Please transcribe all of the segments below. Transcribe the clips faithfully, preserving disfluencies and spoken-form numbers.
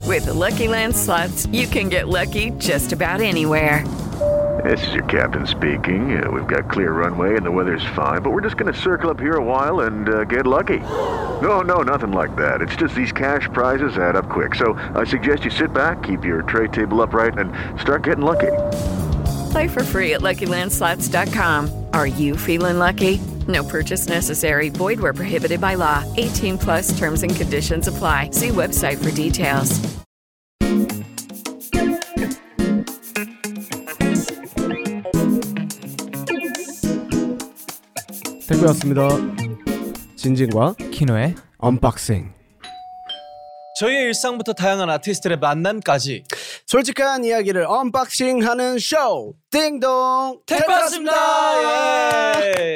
With the Lucky Land Slots, you can get lucky just about anywhere. This is your captain speaking. Uh, we've got clear runway and the weather's fine, but we're just going to circle up here a while and uh, get lucky. No, no, nothing like that. It's just these cash prizes add up quick. So I suggest you sit back, keep your tray table upright, and start getting lucky. Play for free at Lucky Land Slots dot com. Are you feeling lucky? No purchase necessary. Void where prohibited by law. eighteen plus terms and conditions apply. See website for details. 태구였습니다. 진진과 키노의 언박싱. 저희의 일상부터 다양한 아티스트들의 만남까지 솔직한 이야기를 언박싱하는 쇼 띵동 택배였습니다. 예.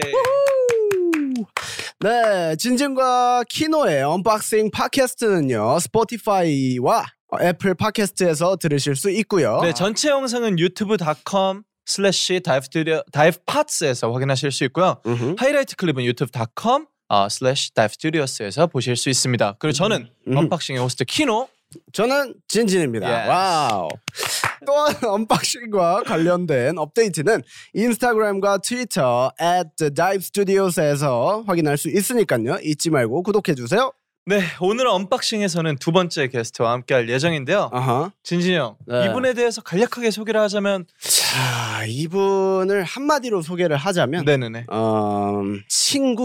네, 진진과 키노의 언박싱 팟캐스트는요 스포티파이와 애플 팟캐스트에서 들으실 수 있고요. 네, 전체 영상은 유튜브 닷컴 슬래시 다이브 스튜디오 다이브 팟스에서 확인하실 수 있고요. 음흠. 하이라이트 클립은 유튜브 닷컴 어, 슬래시 다이브 스튜디오스에서 보실 수 있습니다. 그리고 저는 음흠. 언박싱의 호스트 키노, 저는 진진입니다. Yes. 와우. 또한 언박싱과 관련된 업데이트는 인스타그램과 트위터 at divestudios에서 확인할 수 있으니까요. 잊지 말고 구독해주세요. 네, 오늘 언박싱에서는 두 번째 게스트와 함께할 예정인데요. 아하. 진진이 형, 네. 이분에 대해서 간략하게 소개를 하자면 자, 이분을 한마디로 소개를 하자면 네네네. 어, 친구.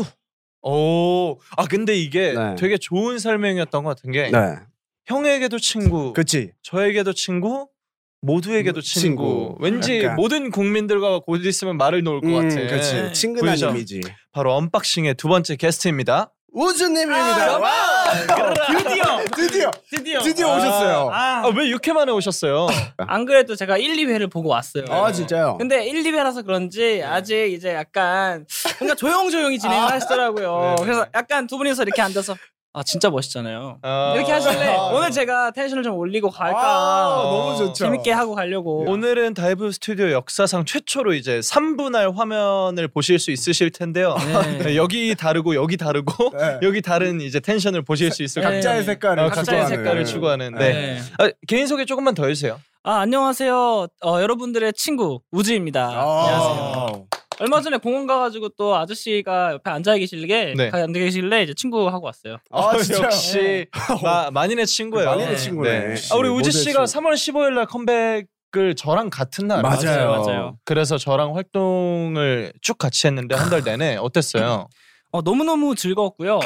오, 아 근데 이게 네. 되게 좋은 설명이었던 것 같은 게 네, 형에게도 친구, 그치. 저에게도 친구, 모두에게도 친구. 친구. 왠지 약간. 모든 국민들과 곧 있으면 말을 놓을 것 같은. 음, 그치. 친근한 보이죠? 이미지. 바로 언박싱의 두 번째 게스트입니다. 우주님입니다. 아, 와! 드디어 드디어 드디어 드디어 오셨어요. 아, 아, 왜 이렇게 만에 오셨어요? 안 그래도 제가 일, 이 회를 보고 왔어요. 아, 진짜요? 근데 일, 이 회라서 그런지 아직 이제 약간 뭔가 조용조용히 진행을 하시더라고요. 네네. 그래서 약간 두 분이서 이렇게 앉아서 아 진짜 멋있잖아요. 아. 이렇게 하실래? 아. 오늘 제가 텐션을 좀 올리고 갈까? 아, 너무 좋죠. 재밌게 하고 가려고. 오늘은 다이브 스튜디오 역사상 최초로 이제 삼 분할 화면을 보실 수 있으실 텐데요. 네. 네, 여기 다르고 여기 다르고 네. 여기 다른 이제 텐션을 보실 수 있을 겁니다. 각자의 색깔을 어, 각자의 각자의 추구하는. 색깔을 추구하는. 네. 네. 아, 개인 소개 조금만 더 해주세요. 아 안녕하세요. 어, 여러분들의 친구 우주입니다. 안녕하세요. 얼마 전에 공원 가가지고 또 아저씨가 옆에 앉아 계실게 네. 앉아 계실래 이제 친구 하고 왔어요. 아, 진짜. 역시 마, 만인의 친구예요. 만인의 네. 친구네. 아, 우리 우지 모델 씨가 친구. 삼월 십오일 날 컴백을 저랑 같은 날. 맞아요. 맞아요. 그래서 저랑 활동을 쭉 같이 했는데 한 달 내내 어땠어요? 어, 너무너무 즐거웠고요.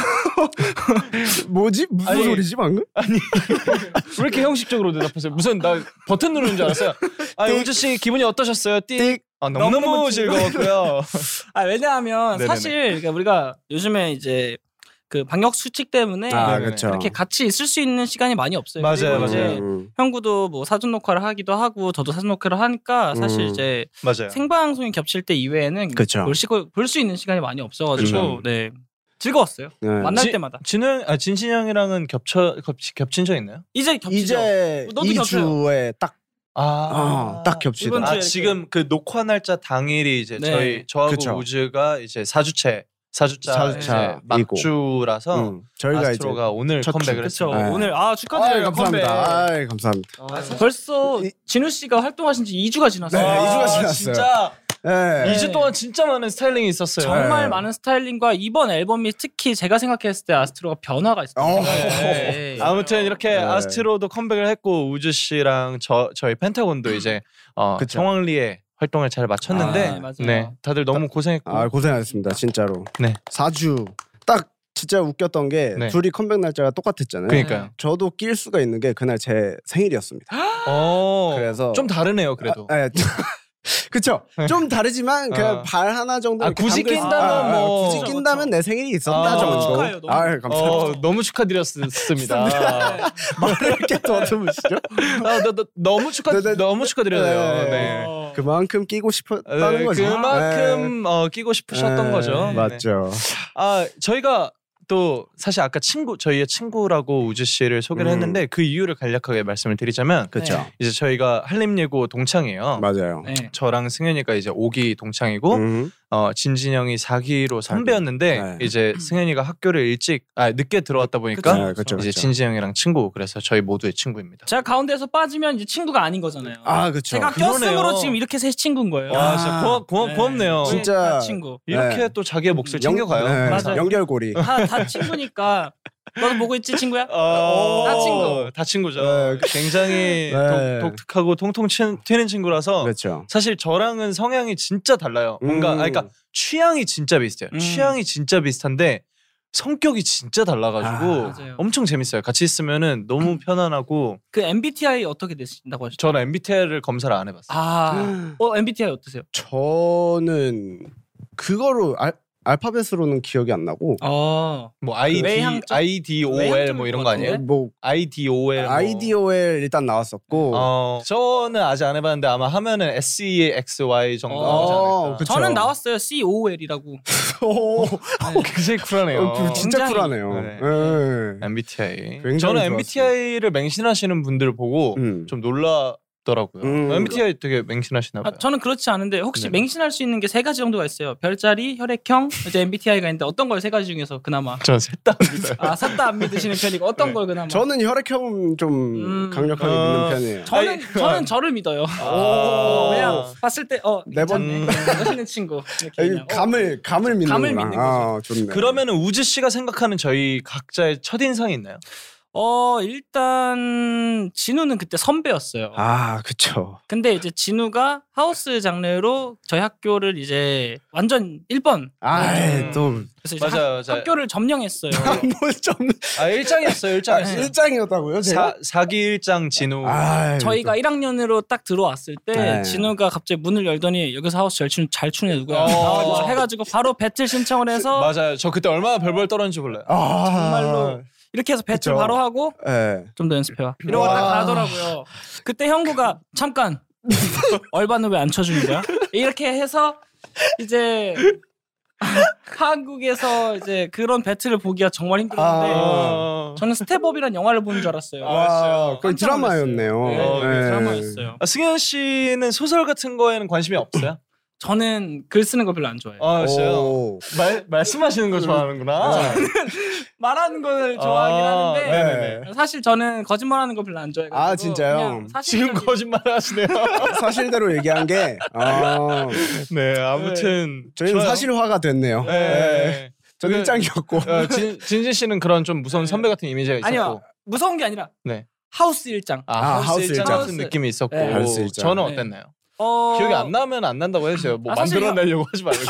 뭐지? 무슨 아니, 소리지 방금? 왜 이렇게 형식적으로 대답하세요? 무슨 나 버튼 누르는 줄 알았어요. 아, 우지 씨 기분이 어떠셨어요? 띡. 아, 너무너무 너무너무 즐거웠고요. 아 왜냐하면 네네네. 사실 그러니까 우리가 요즘에 이제 그 방역 수칙 때문에 아, 네네. 그렇죠. 이렇게 같이 있을 수 있는 시간이 많이 없어요. 맞아요, 그리고 맞아요. 이제 음. 형구도 뭐 사전 녹화를 하기도 하고 저도 사전 녹화를 하니까 사실 음. 이제 맞아요. 생방송이 겹칠 때 이외에는 그쵸. 볼 수 있는 시간이 많이 없어가지고 음. 네 즐거웠어요. 네. 만날 지- 때마다 진우 아 진신 형이랑은 겹쳐 겹치, 겹친 적 있나요? 이제 겹치죠. 이제 너도 이 겹쳐요. 주에 딱, 아, 어, 딱 겹치다. 이번 아 주에 지금 그 녹화 날짜 당일이 이제 네. 저희 저하고 그쵸. 우즈가 이제 사 주째 사 주차 사주차 이제 이고. 막주라서 음, 저희가 이제 아스트로가 오늘 첫 컴백을 주. 그렇죠. 했어요. 네. 오늘 아 아이, 축하드려요. 감사합니다. 컴백. 아이, 감사합니다. 아, 벌써 이- 진우 씨가 활동하신 지 이 주가 지났어요. 네, 이 주가 지났어요. 진짜 네. 이 주 동안 진짜 많은 스타일링이 있었어요. 정말 네. 많은 스타일링과 이번 앨범이 특히 제가 생각했을 때 아스트로가 변화가 있어요. 어. 네. 아무튼 이렇게 네. 아스트로도 컴백을 했고 우즈 씨랑 저 저희 펜타곤도 이제 어, 그쵸. 정황리에 활동을 잘 마쳤는데 아, 맞아요. 네 다들 너무 고생했고 아, 고생하셨습니다. 진짜로. 네. 사 주. 딱 진짜 웃겼던 게 네. 둘이 컴백 날짜가 똑같았잖아요. 그러니까요. 저도 낄 수가 있는 게 그날 제 생일이었습니다. 어, 그래서- 좀 다르네요 그래도. 아, 네. 그쵸. 좀 다르지만 그냥 아. 발 하나 정도 아, 이렇게 굳이 담글 수- 낀다면 아, 아, 뭐. 굳이 그쵸, 낀다면 그쵸. 내 생일이 있었다 아, 정도. 축하해요, 너무. 아, 감사합니다. 어, 너무 축하드렸습니다. 말을 이렇게 더듬으시죠? 아, 너, 너, 너무 축하 네, 네. 너무 축하드려요. 네. 네. 어. 그만큼 끼고 싶었다는 네, 거죠. 그만큼 어, 끼고 네. 싶으셨던 네, 거죠. 네. 맞죠. 아 저희가 또 사실 아까 친구 저희의 친구라고 우주 씨를 소개를 음. 했는데 그 이유를 간략하게 말씀을 드리자면 그렇죠. 네. 이제 저희가 한림예고 동창이에요. 맞아요. 네. 저랑 승현이가 이제 오 기 동창이고 음. 어, 진진형이 사 기로 선배였는데 네. 이제 승현이가 학교를 일찍 아 늦게 들어왔다 보니까 네, 그쵸, 이제 그쵸. 진진형이랑 친구 그래서 저희 모두의 친구입니다. 제가 가운데에서 빠지면 이제 친구가 아닌 거잖아요. 아 그렇죠. 제가 그러네요. 꼈으므로 지금 이렇게 셋이 친구인 거예요. 와 진짜 고맙, 고맙, 네. 고맙네요. 우리 진짜 다 친구. 이렇게 네. 또 자기의 몫을 영- 챙겨가요. 네, 맞아요. 연결고리. 다, 다 친구니까 너도 보고 있지 친구야? 어, 다 친구. 다 친구죠. 네. 굉장히 네. 독, 독특하고 통통 튀는, 튀는 친구라서 그렇죠. 사실 저랑은 성향이 진짜 달라요. 뭔가 음. 아니, 그러니까 취향이 진짜 비슷해요. 음. 취향이 진짜 비슷한데 성격이 진짜 달라가지고 아, 맞아요. 엄청 재밌어요. 같이 있으면은 너무 편안하고 그 엠비티아이 어떻게 되신다고 하셨죠? 저는 엠비티아이를 검사를 안 해봤어요. 아, 어 엠비티아이 어떠세요? 저는 그거로 알, 알파벳으로는 기억이 안 나고 어, 뭐 아이디, 외향적? 아이디오엘 뭐 이런 거 아니에요? 외향적일 뭐 아이디오엘 뭐. 아이디오엘 일단 나왔었고 어, 저는 아직 안 해봤는데 아마 하면은 에스이엑스와이 정도 어, 나오지 않을까. 그쵸. 저는 나왔어요. 씨오엘이라고. 오, 굉장히 쿨하네요. 어, 그 진짜 굉장히- 쿨하네요. 네. 네. 엠비티아이. 굉장히 저는 좋았어요. 엠비티아이를 맹신하시는 분들 보고 음. 좀 놀랐더라고요. 음. 엠비티아이 되게 맹신하시나 봐요. 아, 저는 그렇지 않은데 혹시 네. 맹신할 수 있는 게 세 가지 정도가 있어요. 별자리, 혈액형, 이제 엠비티아이가 있는데 어떤 걸 세 가지 중에서 그나마 저는 셋다 믿어요. 아 셋 다 안 믿으시는 편이고 어떤 네. 걸 그나마 저는 혈액형 좀 음. 강력하게 어. 믿는 편이에요. 저는 아이, 저는 저를 믿어요. 오. 왜냐 봤을 때어 네 번- 괜찮네 멋있는 친구 이렇게 아니, 그냥, 어, 감을 감을 믿는 감을 믿는 거죠. 아, 좋네. 그러면은 우즈 씨가 생각하는 저희 각자의 첫 인상이 있나요? 어 일단 진우는 그때 선배였어요. 아, 그쵸. 근데 이제 진우가 하우스 장르로 저희 학교를 이제 완전 일 번 아, 음. 또 그래서 이제 맞아요, 학, 맞아요. 학교를 점령했어요. 뭐좀 아 일장이었어요, 아, 일장이었어요. 일장이었다고요, 제가? 사 사기 일장 진우. 아, 저희가 일 학년으로 딱 들어왔을 때 네. 진우가 갑자기 문을 열더니 여기서 하우스 잘 추는 잘 추는 애 누구야? 어. 나와서 해가지고 바로 배틀 신청을 해서 맞아요. 저 그때 얼마나 벌벌 떨었는지 몰라요. 아, 정말로 이렇게 해서 배틀 그쵸. 바로 하고 예. 좀 더 연습해와 이러고 딱 와. 가더라고요. 그때 형구가 잠깐 얼반은 왜 안 쳐주는 거야? 이렇게 해서 이제 한국에서 이제 그런 배틀을 보기가 정말 힘들었는데 아. 저는 스텝업이란 영화를 보는 줄 알았어요. 아, 와, 그건 깜짝 놀랐어요. 드라마였네요. 네, 어, 예. 드라마였어요. 아, 승현 씨는 소설 같은 거에는 관심이 없어요? 저는 글 쓰는 거 별로 안 좋아해요. 아, 진짜요? 오. 말 말씀하시는 거 좋아하는구나. 말하는 걸 좋아하긴 아, 하는데 네네네. 사실 저는 거짓말하는 거 별로 안 좋아해가지고 아, 진짜요? 그냥 지금 사실적인- 거짓말 하시네요. 사실대로 얘기한 게 아, 네, 아무튼 저희는 좋아요. 사실화가 됐네요. 네. 네. 저는 그- 일장이었고. 어, 진, 진진 씨는 그런 좀 무서운 네. 선배 같은 이미지가 있었고. 아니요 무서운 게 아니라 네. 하우스 일장. 아, 아, 하우스, 하우스 일장 일장. 같은 느낌이 있었고. 네. 하우스 일장. 저는 네. 어땠나요? 어... 기억이 안 나면 안 난다고 해주세요. 뭐 아, 사실 만들어내려고 하지 말고.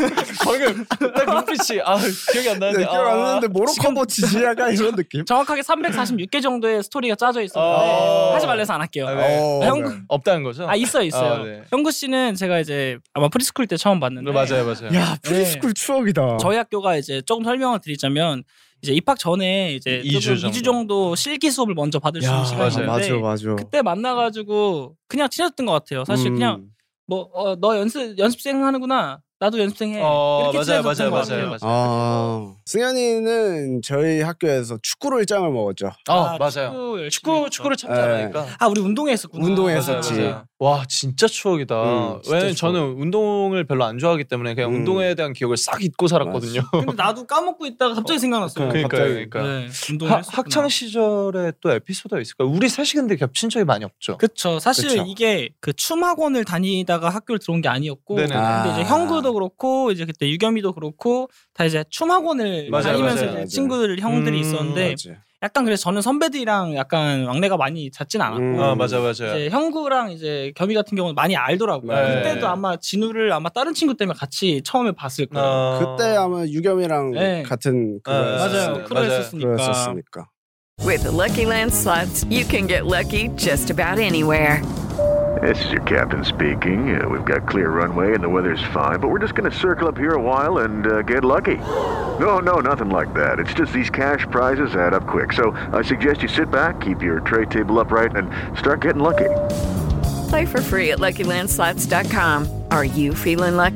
방금 딱 눈빛이 아 기억이 안 네, 나는데. 기억 안 나는데 모로코보 지지야가 이런 느낌. 정확하게 삼백사십육 개 정도의 스토리가 짜져 있었는데 어. 하지 말래서 안 할게요. 아, 네. 어, 아, 형구 네. 없다는 거죠? 아 있어요 있어요. 아, 네. 형구 씨는 제가 이제 아마 프리스쿨 때 처음 봤는데 네, 맞아요, 맞아요. 야, 프리스쿨 추억이다. 저희 학교가 이제 조금 설명을 드리자면 이제 입학 전에 이제 이 주 조금 이 주 정도. 정도 실기 수업을 먼저 받을 수 야, 있는 시간이 맞아요. 있는데 맞아, 맞아. 그때 만나가지고 그냥 친해졌던 것 같아요. 사실 음. 그냥 뭐 어 너 연습 연습생 하는구나. 나도 연습생 해. 어, 이렇게 맞아요, 친해졌던 맞아요, 것 맞아요, 같아요. 맞아요. 아, 승현이는 저희 학교에서 축구로 일장을 먹었죠. 아, 맞아요. 축구, 열심히 축구 했죠. 축구를 참 네. 잘하니까. 아 우리 운동회 했었구나. 운동회 맞아요, 했었지. 맞아요. 와 진짜 추억이다. 음, 진짜 왜냐면 추억. 저는 운동을 별로 안 좋아하기 때문에 그냥 음. 운동에 대한 기억을 싹 잊고 살았거든요. 근데 나도 까먹고 있다가 갑자기 생각났어요. 그러니까요, 갑자기. 그러니까. 네, 운동을 하, 했었구나. 학창 시절에 또 에피소드가 있을까요? 우리 셋이 근데 겹친 적이 많이 없죠. 그쵸. 사실 그쵸. 이게 그 춤 학원을 다니다가 학교를 들어온 게 아니었고, 네네네. 근데 이제 아. 형구도 그렇고 이제 그때 유겸이도 그렇고 다 이제 춤 학원을 맞아요, 다니면서 맞아요, 이제 맞아요. 친구들 형들이 음, 있었는데 맞아. 약간 그래서 저는 선배들이랑 약간 왕래가 많이 잦진 않았고. 음. 아 맞아 맞아요. 이제 형구랑 이제 겸이 같은 경우는 많이 알더라고요. 네. 그때도 아마 진우를 아마 다른 친구 때문에 같이 처음에 봤을 거예요. 어, 그때 아마 유겸이랑 네. 같은 아, 맞아요. 그거였었으니까. 프로 맞아요. 했었으니까. 그랬었으니까. With the Lucky Land Slots, you can get lucky just about anywhere. This is your captain speaking. Uh, we've got clear runway and the weather's fine, but we're just going to circle up here a while and uh, get lucky. No, no, nothing like that. It's just these cash prizes add up quick. So I suggest you sit back, keep your tray table upright, and start getting lucky. Play for free at Lucky Land Slots dot com. Are you feeling lucky?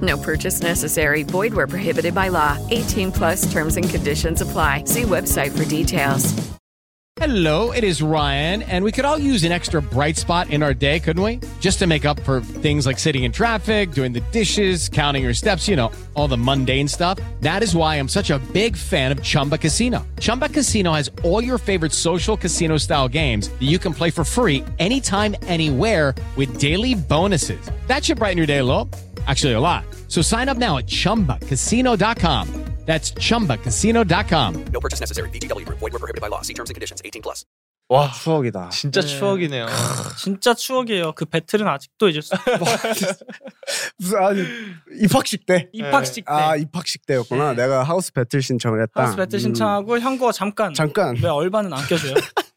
No purchase necessary. Void where prohibited by law. eighteen plus terms and conditions apply. See website for details. Hello, it is Ryan, and we could all use an extra bright spot in our day, couldn't we? Just to make up for things like sitting in traffic, doing the dishes, counting your steps, you know, all the mundane stuff. That is why I'm such a big fan of Chumba Casino. Chumba Casino has all your favorite social casino-style games that you can play for free anytime, anywhere with daily bonuses. That should brighten your day a little. Actually, a lot. So sign up now at chumba casino dot com. That's chumba casino dot com. No purchase necessary. V G W Group. Void where prohibited by law. See terms and conditions. eighteen plus. 와, 추억이다. 진짜 네. 추억이네요. 진짜 추억이에요. 그 배틀은 아직도 잊을 수 없어요. 무슨 아니 입학식 때. 입학식 때 아 입학식 때였구나. 네. 내가 하우스 배틀 신청을 했다. 하우스 배틀 신청하고 형거가 잠깐 잠깐. 왜 얼반은 안 껴줘요?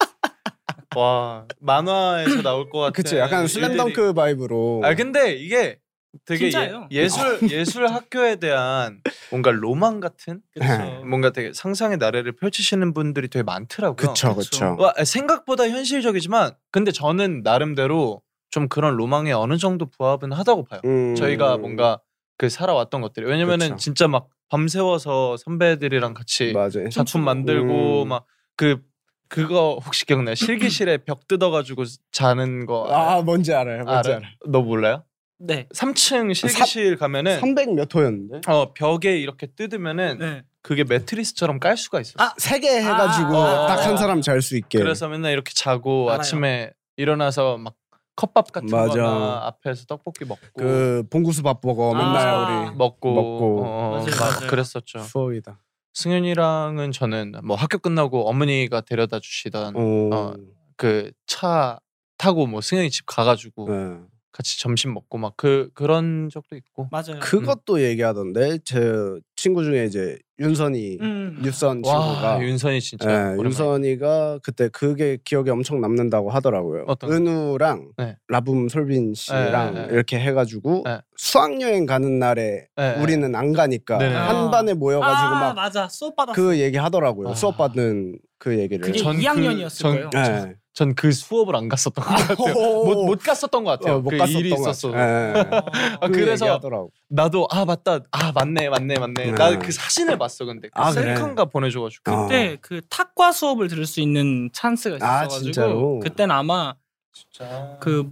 와, 만화에서 나올 것 같은. 그치, 약간 슬램덩크 일들이- 바이브로. 아 근데 이게 되게 진짜예요. 예, 예술 예술 학교에 대한 뭔가 로망 같은 네. 뭔가 되게 상상의 나래를 펼치시는 분들이 되게 많더라고요. 그쵸, 그쵸. 와, 생각보다 현실적이지만 근데 저는 나름대로 좀 그런 로망에 어느 정도 부합은 하다고 봐요. 음. 저희가 뭔가 그 살아왔던 것들이 왜냐면은 그쵸. 진짜 막 밤새워서 선배들이랑 같이 맞아요. 작품 만들고 음. 막 그 그거 혹시 기억나요? 실기실에 벽 뜯어가지고 자는 거. 아 뭔지 알아요. 뭔지 알아요? 알아요. 너 몰라요? 네. 삼 층 실기실 가면은 삼백 몇 호였는데? 어 벽에 이렇게 뜯으면은 네. 그게 매트리스처럼 깔 수가 있었어. 아, 세 개 해가지고 아, 딱 한 아. 사람 잘 수 있게. 그래서 맨날 이렇게 자고 알아요. 아침에 일어나서 막 컵밥 같은 맞아. 거나 앞에서 떡볶이 먹고 그 봉구수 밥 먹어 맨날 아. 우리 먹고 먹고. 어, 맞아요, 막 맞아요. 그랬었죠. 추억이다. 승현이랑은 저는 뭐 학교 끝나고 어머니가 데려다 주시던 어. 어, 그 차 타고 뭐 승현이 집 가가지고 네. 같이 점심 먹고 막 그 그런 적도 있고. 맞아요. 그것도 얘기하던데 제 친구 중에 이제 윤선이 음. 유선 와 친구가 윤선이 진짜 예, 오랜만에. 윤선이가 그때 그게 기억에 엄청 남는다고 하더라고요. 어떤 거? 은우랑 네. 라붐 솔빈 씨랑 네, 네, 네. 이렇게 해가지고 네. 수학여행 가는 날에 네, 우리는 안 가니까 네, 네. 한 반에 모여가지고 아, 막 맞아. 수업 받았어. 그 얘기 하더라고요. 아. 수업 받는 그 얘기를. 그게 전 그- 이 학년이었을 전- 거예요. 네. 전 그 수업을 안 갔었던 것 같아요. 못, 못 갔었던 것 같아요. 어, 못 그 갔었던 일이 것 있었어. 같아요. 네. 아, 그 그래서 얘기하더라고. 나도 아 맞다. 아 맞네 맞네 맞네. 네. 나 그 사진을 봤어 근데 그 아, 그래? 셀카인가 보내줘가지고. 어. 그때 그 탁과 수업을 들을 수 있는 찬스가 아, 있어가지고 진짜로? 그때는 아마 진짜. 그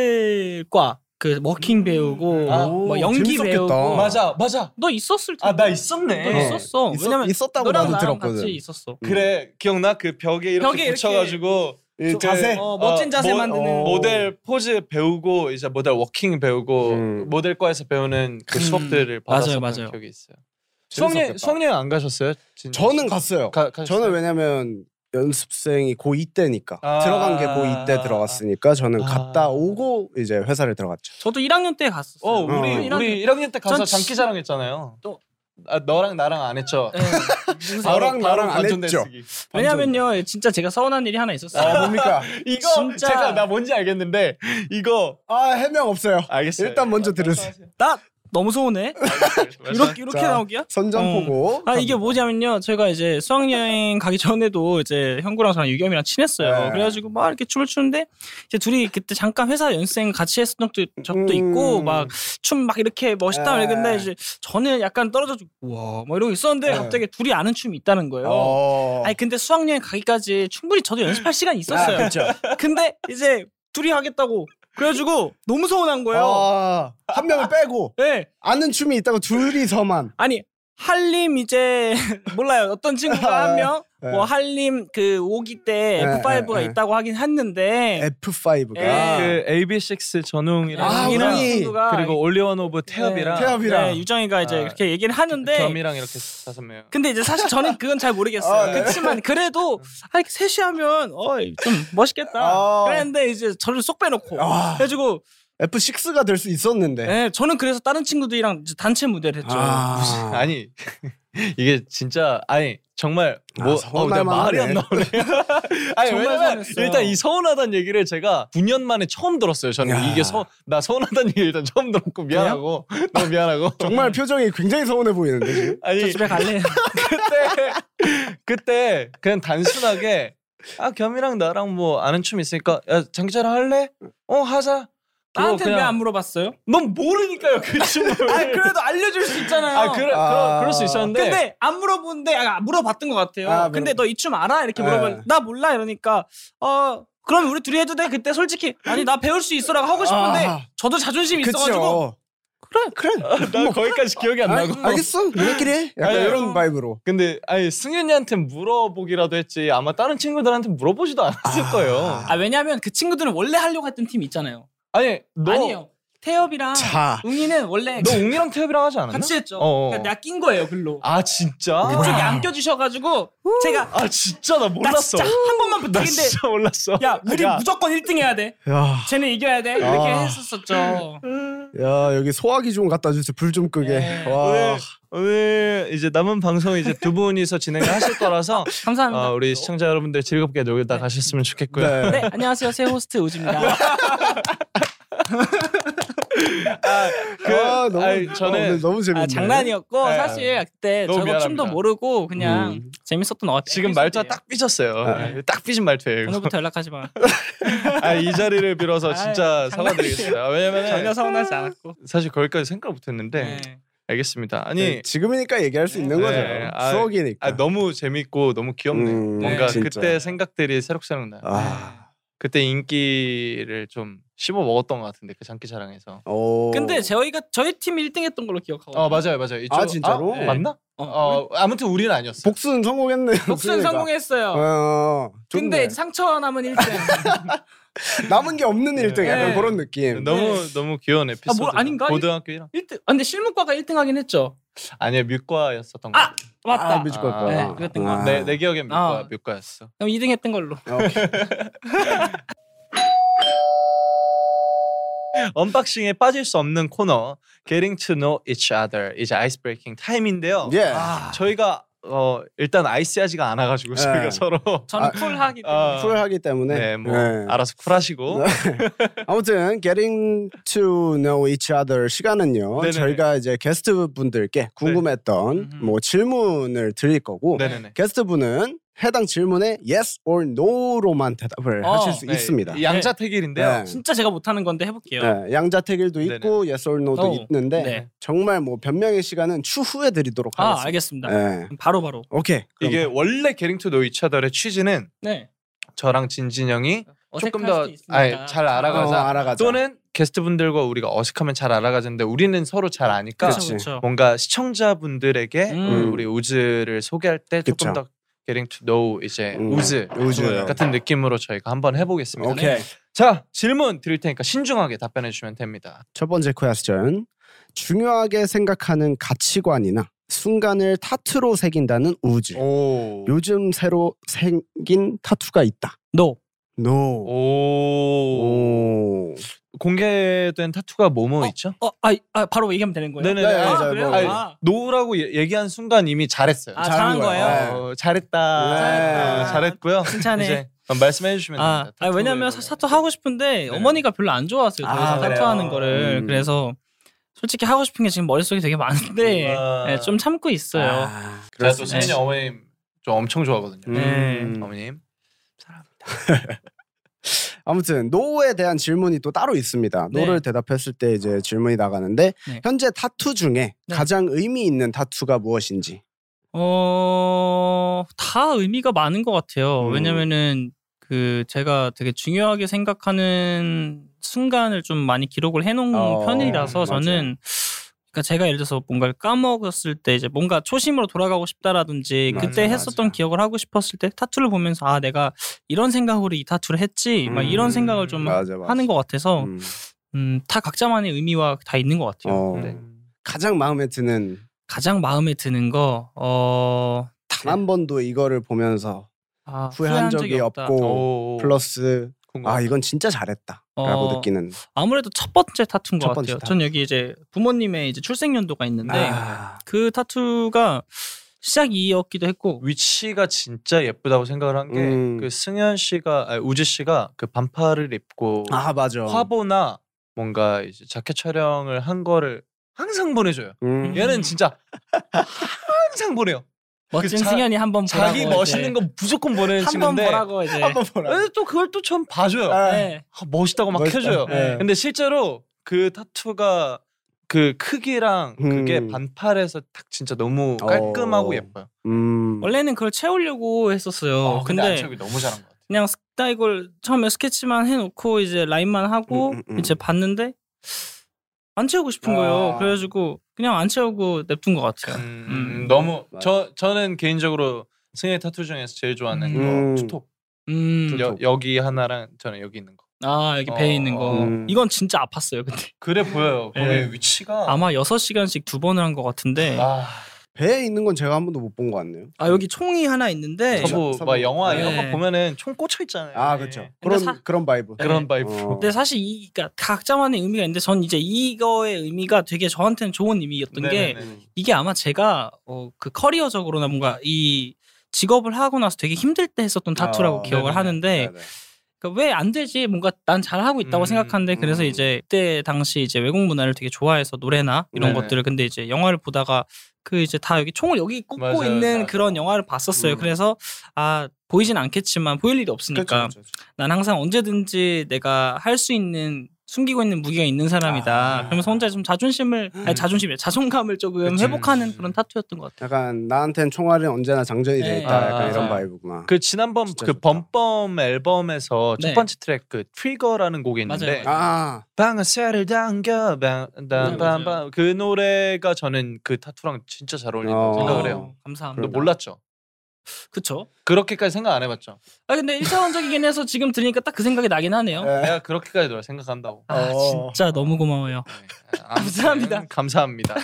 모델과 그 워킹 배우고 아, 뭐 연기 재밌었겠다. 배우고 맞아 맞아. 너 있었을 텐데. 아 나 있었네. 너 있었어. 있었- 왜냐면 있었다고 너랑 나도 나랑 들었거든. 같이 있었어. 그래 기억나 그 벽에 이렇게 벽에 이렇게 붙여가지고 이 그- 자세. 어, 멋진 자세 모- 만드는. 어. 모델 포즈 배우고 이제 모델 워킹 배우고 음. 모델과에서 배우는 그 음. 수업들을 맞아요, 받았었던 맞아요. 기억이 있어요. 수학여행 재밌었겠다. 수학여행 안 가셨어요? 진짜? 저는 갔어요. 가- 가셨어요? 저는 왜냐면 연습생이 고이 때니까 아. 들어간 게 고이 때 들어갔으니까 저는 아. 갔다 오고 이제 회사를 들어갔죠. 저도 일 학년 때 갔었어요. 어 우리 어. 일 학년 우리 일 학년 때 가서 전 장기자랑 했잖아요. 또- 아, 너랑 나랑 안 했죠. 네. 무슨 아, 너랑 바로 나랑 안 반전 했죠. 내쓰기. 왜냐면요, 진짜 제가 서운한 일이 하나 있었어요. 아 뭡니까? 이거 진짜- 제가 나 뭔지 알겠는데 이거 아 해명 없어요. 알겠어요. 일단 먼저 들으세요. 나 너무 서운해. 이렇게 이렇게 자, 나오기야? 선전포고. 아 이게 뭐냐면요, 저희가 이제 수학여행 가기 전에도 이제 형구랑 저랑 유겸이랑 친했어요. 네. 그래가지고 막 이렇게 춤을 추는데 이제 둘이 그때 잠깐 회사 연습생 같이 했었던 적도, 적도 음. 있고 막 춤 막 이렇게 멋있다 네. 그랬는데 이제 저는 약간 떨어져서 우와 막 이러고 있었는데 네. 갑자기 둘이 아는 춤이 있다는 거예요. 어. 아니 근데 수학여행 가기까지 충분히 저도 연습할 시간이 있었어요. 아, 그렇죠. 근데 이제 둘이 하겠다고 그래가지고 너무 서운한 거예요. 아, 한 명을 빼고 네. 아는 춤이 있다고 둘이서만. 아니 한림 이제 몰라요 어떤 친구가 한 명 네. 뭐 한림 그 오 기 때 네, 에프 파이브가 네, 네. 있다고 하긴 했는데 에프 파이브가 네. 그 에이비식스 전웅이랑 아, 이랑 우리. 친구가 그리고 올리원 오브 태엽이랑 태엽. 태엽이랑. 네, 유정이가 이제 아, 그렇게 얘기를 하는데 겸이랑 이렇게 다섯 명. 근데 이제 사실 저는 그건 잘 모르겠어요. 아, 네. 그렇지만 그래도 아, 이렇게 셋이 하면 어이 좀 멋있겠다. 아. 그랬는데 이제 저를 쏙 빼놓고 아. 그래가지고 에프 식스가 될 수 있었는데. 네, 저는 그래서 다른 친구들이랑 이제 단체 무대를 했죠. 아. 아니 이게 진짜 아니 정말 뭐 아, 어, 서운할 내가 말이 안 만하네. 나오네. 아니 정말 왜냐면 서운했어. 일단 이 서운하다는 얘기를 제가 구 년 만에 처음 들었어요. 저는 야. 이게 서, 나 서운하다는 얘기 일단 처음 들었고 미안하고 너무 미안하고 정말 표정이 굉장히 서운해 보이는데 지금. 아니 저 집에 갈래. 그때 그때 그냥 단순하게 아 겸이랑 나랑 뭐 아는 춤 있으니까 야 장기자랑 할래? 어 하자. 나한테 그냥- 왜 안 물어봤어요? 넌 모르니까요 그 친구를. 아 그래도 알려줄 수 있잖아요. 아 그래 아. 그럴, 그럴 수 있었는데. 근데 안 물어보는데 아, 물어봤던 것 같아요. 아, 근데 너 이 춤 알아? 이렇게 네. 물어보면 나 몰라 이러니까 어 그럼 우리 둘이 해도 돼? 그때 솔직히 아니 나 배울 수 있어라고 하고 싶은데 아. 저도 자존심이 있어가지고 그래 그래. 나 거기까지 기억이 안 알, 나고. 알겠어. 너네끼리 해. 약간 아니, 이런 바이브로. 근데 아니 승윤이한테 물어보기라도 했지 아마 다른 친구들한테 물어보지도 않았을 아. 거예요. 아 왜냐면 그 친구들은 원래 하려고 했던 팀이 있잖아요. 아니 너 아니에요. 태엽이랑 자. 웅이는 원래 너 웅이랑 태엽이랑 하지 않았나? 같이 했죠. 어. 그러니까 내가 낀 거예요 글로. 아 진짜? 그쪽이 안 껴주셔가지고 제가 아 진짜 나 나 몰랐어. 진짜 한 번만 나 부탁인데 진짜 몰랐어. 야 우리 야, 무조건 일 등 해야 돼. 야, 쟤는 이겨야 돼. 이렇게 아. 했었었죠. 야 여기 소화기 좀 갖다 주세요. 불 좀 끄게. 네. 와. 오늘, 오늘 이제 남은 방송 이제 두 분이서 진행을 하실 거라서 감사합니다. 어, 우리 시청자 여러분들 즐겁게 놀다 가셨으면 좋겠고요. 네. 네 안녕하세요 새 호스트 우지입니다. 그 아, 너무, 아니, 어, 저는 오늘 너무 재밌네. 아, 장난이었고 네. 사실 그때 너무 저거 미안합니다. 춤도 모르고 그냥 음. 재밌었던 것 같아요. 지금 말투가 딱 삐졌어요. 아. 딱 삐진 말투예요. 이거. 오늘부터 연락하지 마. 아, 이 자리를 빌어서 아이, 진짜 장난- 사과드리겠습니다. 왜냐면 전혀 서운하지 않았고. 사실 거기까지 생각 못했는데 네. 알겠습니다. 아니 네, 지금이니까 얘기할 수 있는 네. 거죠. 아, 추억이니까. 아, 너무 재밌고 너무 귀엽네. 음, 뭔가 진짜. 그때 생각들이 새록새록 나요. 아. 그때 인기를 좀 씹어 먹었던 것 같은데 그 장기자랑에서. 오. 근데 저희가 저희 팀 일 등 했던 걸로 기억하고. 어 맞아요 맞아요. 이쪽, 아, 진짜로? 아, 맞나? 어, 어 아무튼 우리는 아니었어. 복수는 성공했네요. 복수는 승리가. 성공했어요. 어, 좋네. 근데 이제 상처 남은 일 등. 남은 게 없는 일 등 약간 네. 그런 느낌. 너무 너무 귀여운 에피소드. 뭐 아닌가? 고등학교 일 학년. 일 등. 아, 근데 실무과가 일 등 하긴 했죠. 아니요 뮤과였었던 거. 아! 맞다. 아, 뮤지컬 거. 네, 그랬던 거. 아. 내, 내 기억엔 뮤과 아. 뮤과였어. 그럼 이 등 했던 걸로. 오케이. 언박싱에 빠질 수 없는 코너 Getting to know each other 이제 아이스 브레이킹 타임인데요. 예. 아, 저희가 어 일단 아이스하지가 않아가지고 저희가 네. 서로 저는 아, 쿨하기 때문에. 아, 쿨하기 때문에. 네, 뭐 네. 알아서 쿨하시고. 아무튼 getting to know each other 시간은요. 네네네. 저희가 이제 게스트 분들께 궁금했던 음흠. 뭐 질문을 드릴 거고 네네네. 게스트 분은 해당 질문에 yes or no로만 대답을 어, 하실 수 네, 있습니다. 양자택일인데요. 네. 진짜 제가 못하는 건데 해볼게요. 네, 양자택일도 있고 yes or no도 어, 있는데 네. 정말 뭐 변명의 시간은 추후에 드리도록 아 하겠습니다. 알겠습니다. 네. 바로 바로. 오케이. 그럼 이게 원래 Getting to know each other의 취지는 네. 저랑 진진 형이 조금 어색할 더 수도 있으니까. 아니, 잘 알아가자. 어, 알아가자. 또는 게스트분들과 우리가 어색하면 잘 알아가자는데 우리는 서로 잘 아니까 그치. 그렇죠. 뭔가 시청자분들에게 음. 우리 우즈를 소개할 때 조금 그쵸. 더 Getting to know 이제 음, 우즈 우즈. 같은 느낌으로 저희가 한번 해보겠습니다. 오케이. 자 질문 드릴 테니까 신중하게 답변해 주시면 됩니다. 첫 번째 퀘스천. 중요하게 생각하는 가치관이나 순간을 타투로 새긴다는 우즈. 오. 요즘 새로 생긴 타투가 있다. 노. No. 오. 오. 공개된 타투가 뭐뭐 있죠? 어, 아, 아 바로 얘기하면 되는 거예요? 네네네. 네, 아, 네, 그래요? 뭐, 아니, 아, 노라고 예- 얘기한 순간 이미 잘했어요. 아, 잘한 잘한 거예요. 거예요? 네. 어, 잘했다. 네. 잘했다. 잘했고요. 칭찬해. 이제 말씀해 주시면 아, 됩니다. 아 왜냐면 타투에 타투 하고 싶은데 네. 어머니가 별로 안 좋아하세요. 아, 저희가 그래요? 타투하는 거를. 음. 그래서 솔직히 하고 싶은 게 지금 머릿속에 되게 많은데 우와. 네, 좀 참고 있어요. 아, 제가 또 그렇습니다. 세진이 어머님 좀 엄청 좋아하거든요. 네. 음. 어머님. 아무튼 노에 대한 질문이 또 따로 있습니다. 네. 노를 대답했을 때 이제 질문이 나가는데 네. 현재 타투 중에 네. 가장 의미 있는 타투가 무엇인지. 어, 다 의미가 많은 것 같아요. 음. 왜냐면은 그 제가 되게 중요하게 생각하는 순간을 좀 많이 기록을 해놓은 어, 편이라서 맞아요. 저는 그러니까 제가 예를 들어서 뭔가를 까먹었을 때 이제 뭔가 초심으로 돌아가고 싶다라든지 맞아, 그때 맞아. 했었던 기억을 하고 싶었을 때 타투를 보면서 아 내가 이런 생각으로 이 타투를 했지 막 음, 이런 생각을 좀 맞아, 맞아. 하는 것 같아서 음. 음, 다 각자만의 의미와 다 있는 것 같아요. 어, 네. 가장 마음에 드는 가장 마음에 드는 거 어, 단 한 번도 이거를 보면서 아, 후회한 적이 없고 오. 플러스 아 이건 진짜 잘했다라고 어, 느끼는. 아무래도 첫 번째 타투인 것 첫 번째 같아요. 타투. 전 여기 이제 부모님의 이제 출생 연도가 있는데 아, 그 타투가 시작이었기도 했고 위치가 진짜 예쁘다고 생각을 한 게 음. 그 승현 씨가 아니, 우지 씨가 그 반팔을 입고 아 맞아. 화보나 뭔가 이제 자켓 촬영을 한 거를 항상 보내줘요. 음. 얘는 진짜 항상 보내요. 멋진 자- 승현이 한번 보라고 자기 멋있는 거 무조건 보내는 한번 친구인데 보라고 이제. 한번 보라. 왜 또 그걸 또 좀 봐줘요. 네. 아, 멋있다고 막 멋있다. 켜줘요. 네. 근데 실제로 그 타투가 그 크기랑 그게 음. 반팔에서 딱 진짜 너무 깔끔하고 어. 예뻐요. 음. 원래는 그걸 채우려고 했었어요. 어, 근데, 근데 안채욱이 너무 잘한 것 같아. 그냥 딱 이걸 처음에 스케치만 해놓고 이제 라인만 하고 음, 음, 음. 이제 봤는데 안 채우고 싶은 아. 거예요. 그래가지고 그냥 안 채우고 냅둔 것 같아요. 음, 음. 너무 맞아. 저 저는 개인적으로 승현이 타투 중에서 제일 좋아하는 음. 거 투톱. 음. 여, 여기 하나랑 저는 여기 있는 거. 아 여기 배에 어, 있는 거. 음. 이건 진짜 아팠어요. 근데 그래 보여요. 거기 네. 위치가 아마 여섯 시간씩 두 번을 한 것 같은데. 아, 아, 배에 있는 건 제가 한 번도 못 본 것 같네요. 여기 총이 하나 있는데. 서부 서부. 막 영화 이런 네. 거 보면은 총 꽂혀 있잖아요. 아 그렇죠. 근데 그런 사- 그런 바이브. 그런 바이브. 어. 근데 사실 이 그러니까 각자만의 의미가 있는데 전 이제 이거의 의미가 되게 저한테는 좋은 의미였던 게 네네네. 이게 아마 제가 어, 그 커리어적으로나 뭔가 이 직업을 하고 나서 되게 힘들 때 했었던 타투라고 어, 기억을 네네네. 하는데 네네. 그러니까 왜 안 되지? 뭔가 난 잘하고 있다고 음, 생각하는데 그래서 음. 이제 그때 당시 이제 외국 문화를 되게 좋아해서 노래나 이런 네네. 것들을 근데 이제 영화를 보다가 그 이제 다 여기 총을 여기 꽂고 맞아요, 있는 맞아요. 그런 영화를 봤었어요. 음. 그래서 아 보이진 않겠지만 보일 일이 없으니까 그렇죠, 그렇죠. 난 항상 언제든지 내가 할 수 있는 숨기고 있는 무기가 있는 사람이다. 아. 그러면서 혼자 좀 자존심을 아니 자존심이 자존감을 조금 그치. 회복하는 그런 타투였던 것 같아요. 약간 나한텐 총알은 언제나 장전이 돼 네. 있다. 아, 약간 이런 아. 바이브구나. 그 지난번 진짜 그 좋다. 범범 앨범에서 네. 첫 번째 트랙 그 트리거라는 곡이 있는데 맞아요. 아 방아쇠를 당겨 방방방 맞아요. 그 노래가 저는 그 타투랑 진짜 잘 어울린다고 어. 생각을 해요. 어, 감사합니다. 너 몰랐죠? 그쵸? 그렇게까지 생각 안 해봤죠? 아 근데 일차원적이긴 해서 지금 들으니까 딱 그 생각이 나긴 하네요. 네. 내가 그렇게까지 너 생각한다고. 아 어. 진짜 너무 고마워요. 네. 아무튼 감사합니다. 감사합니다.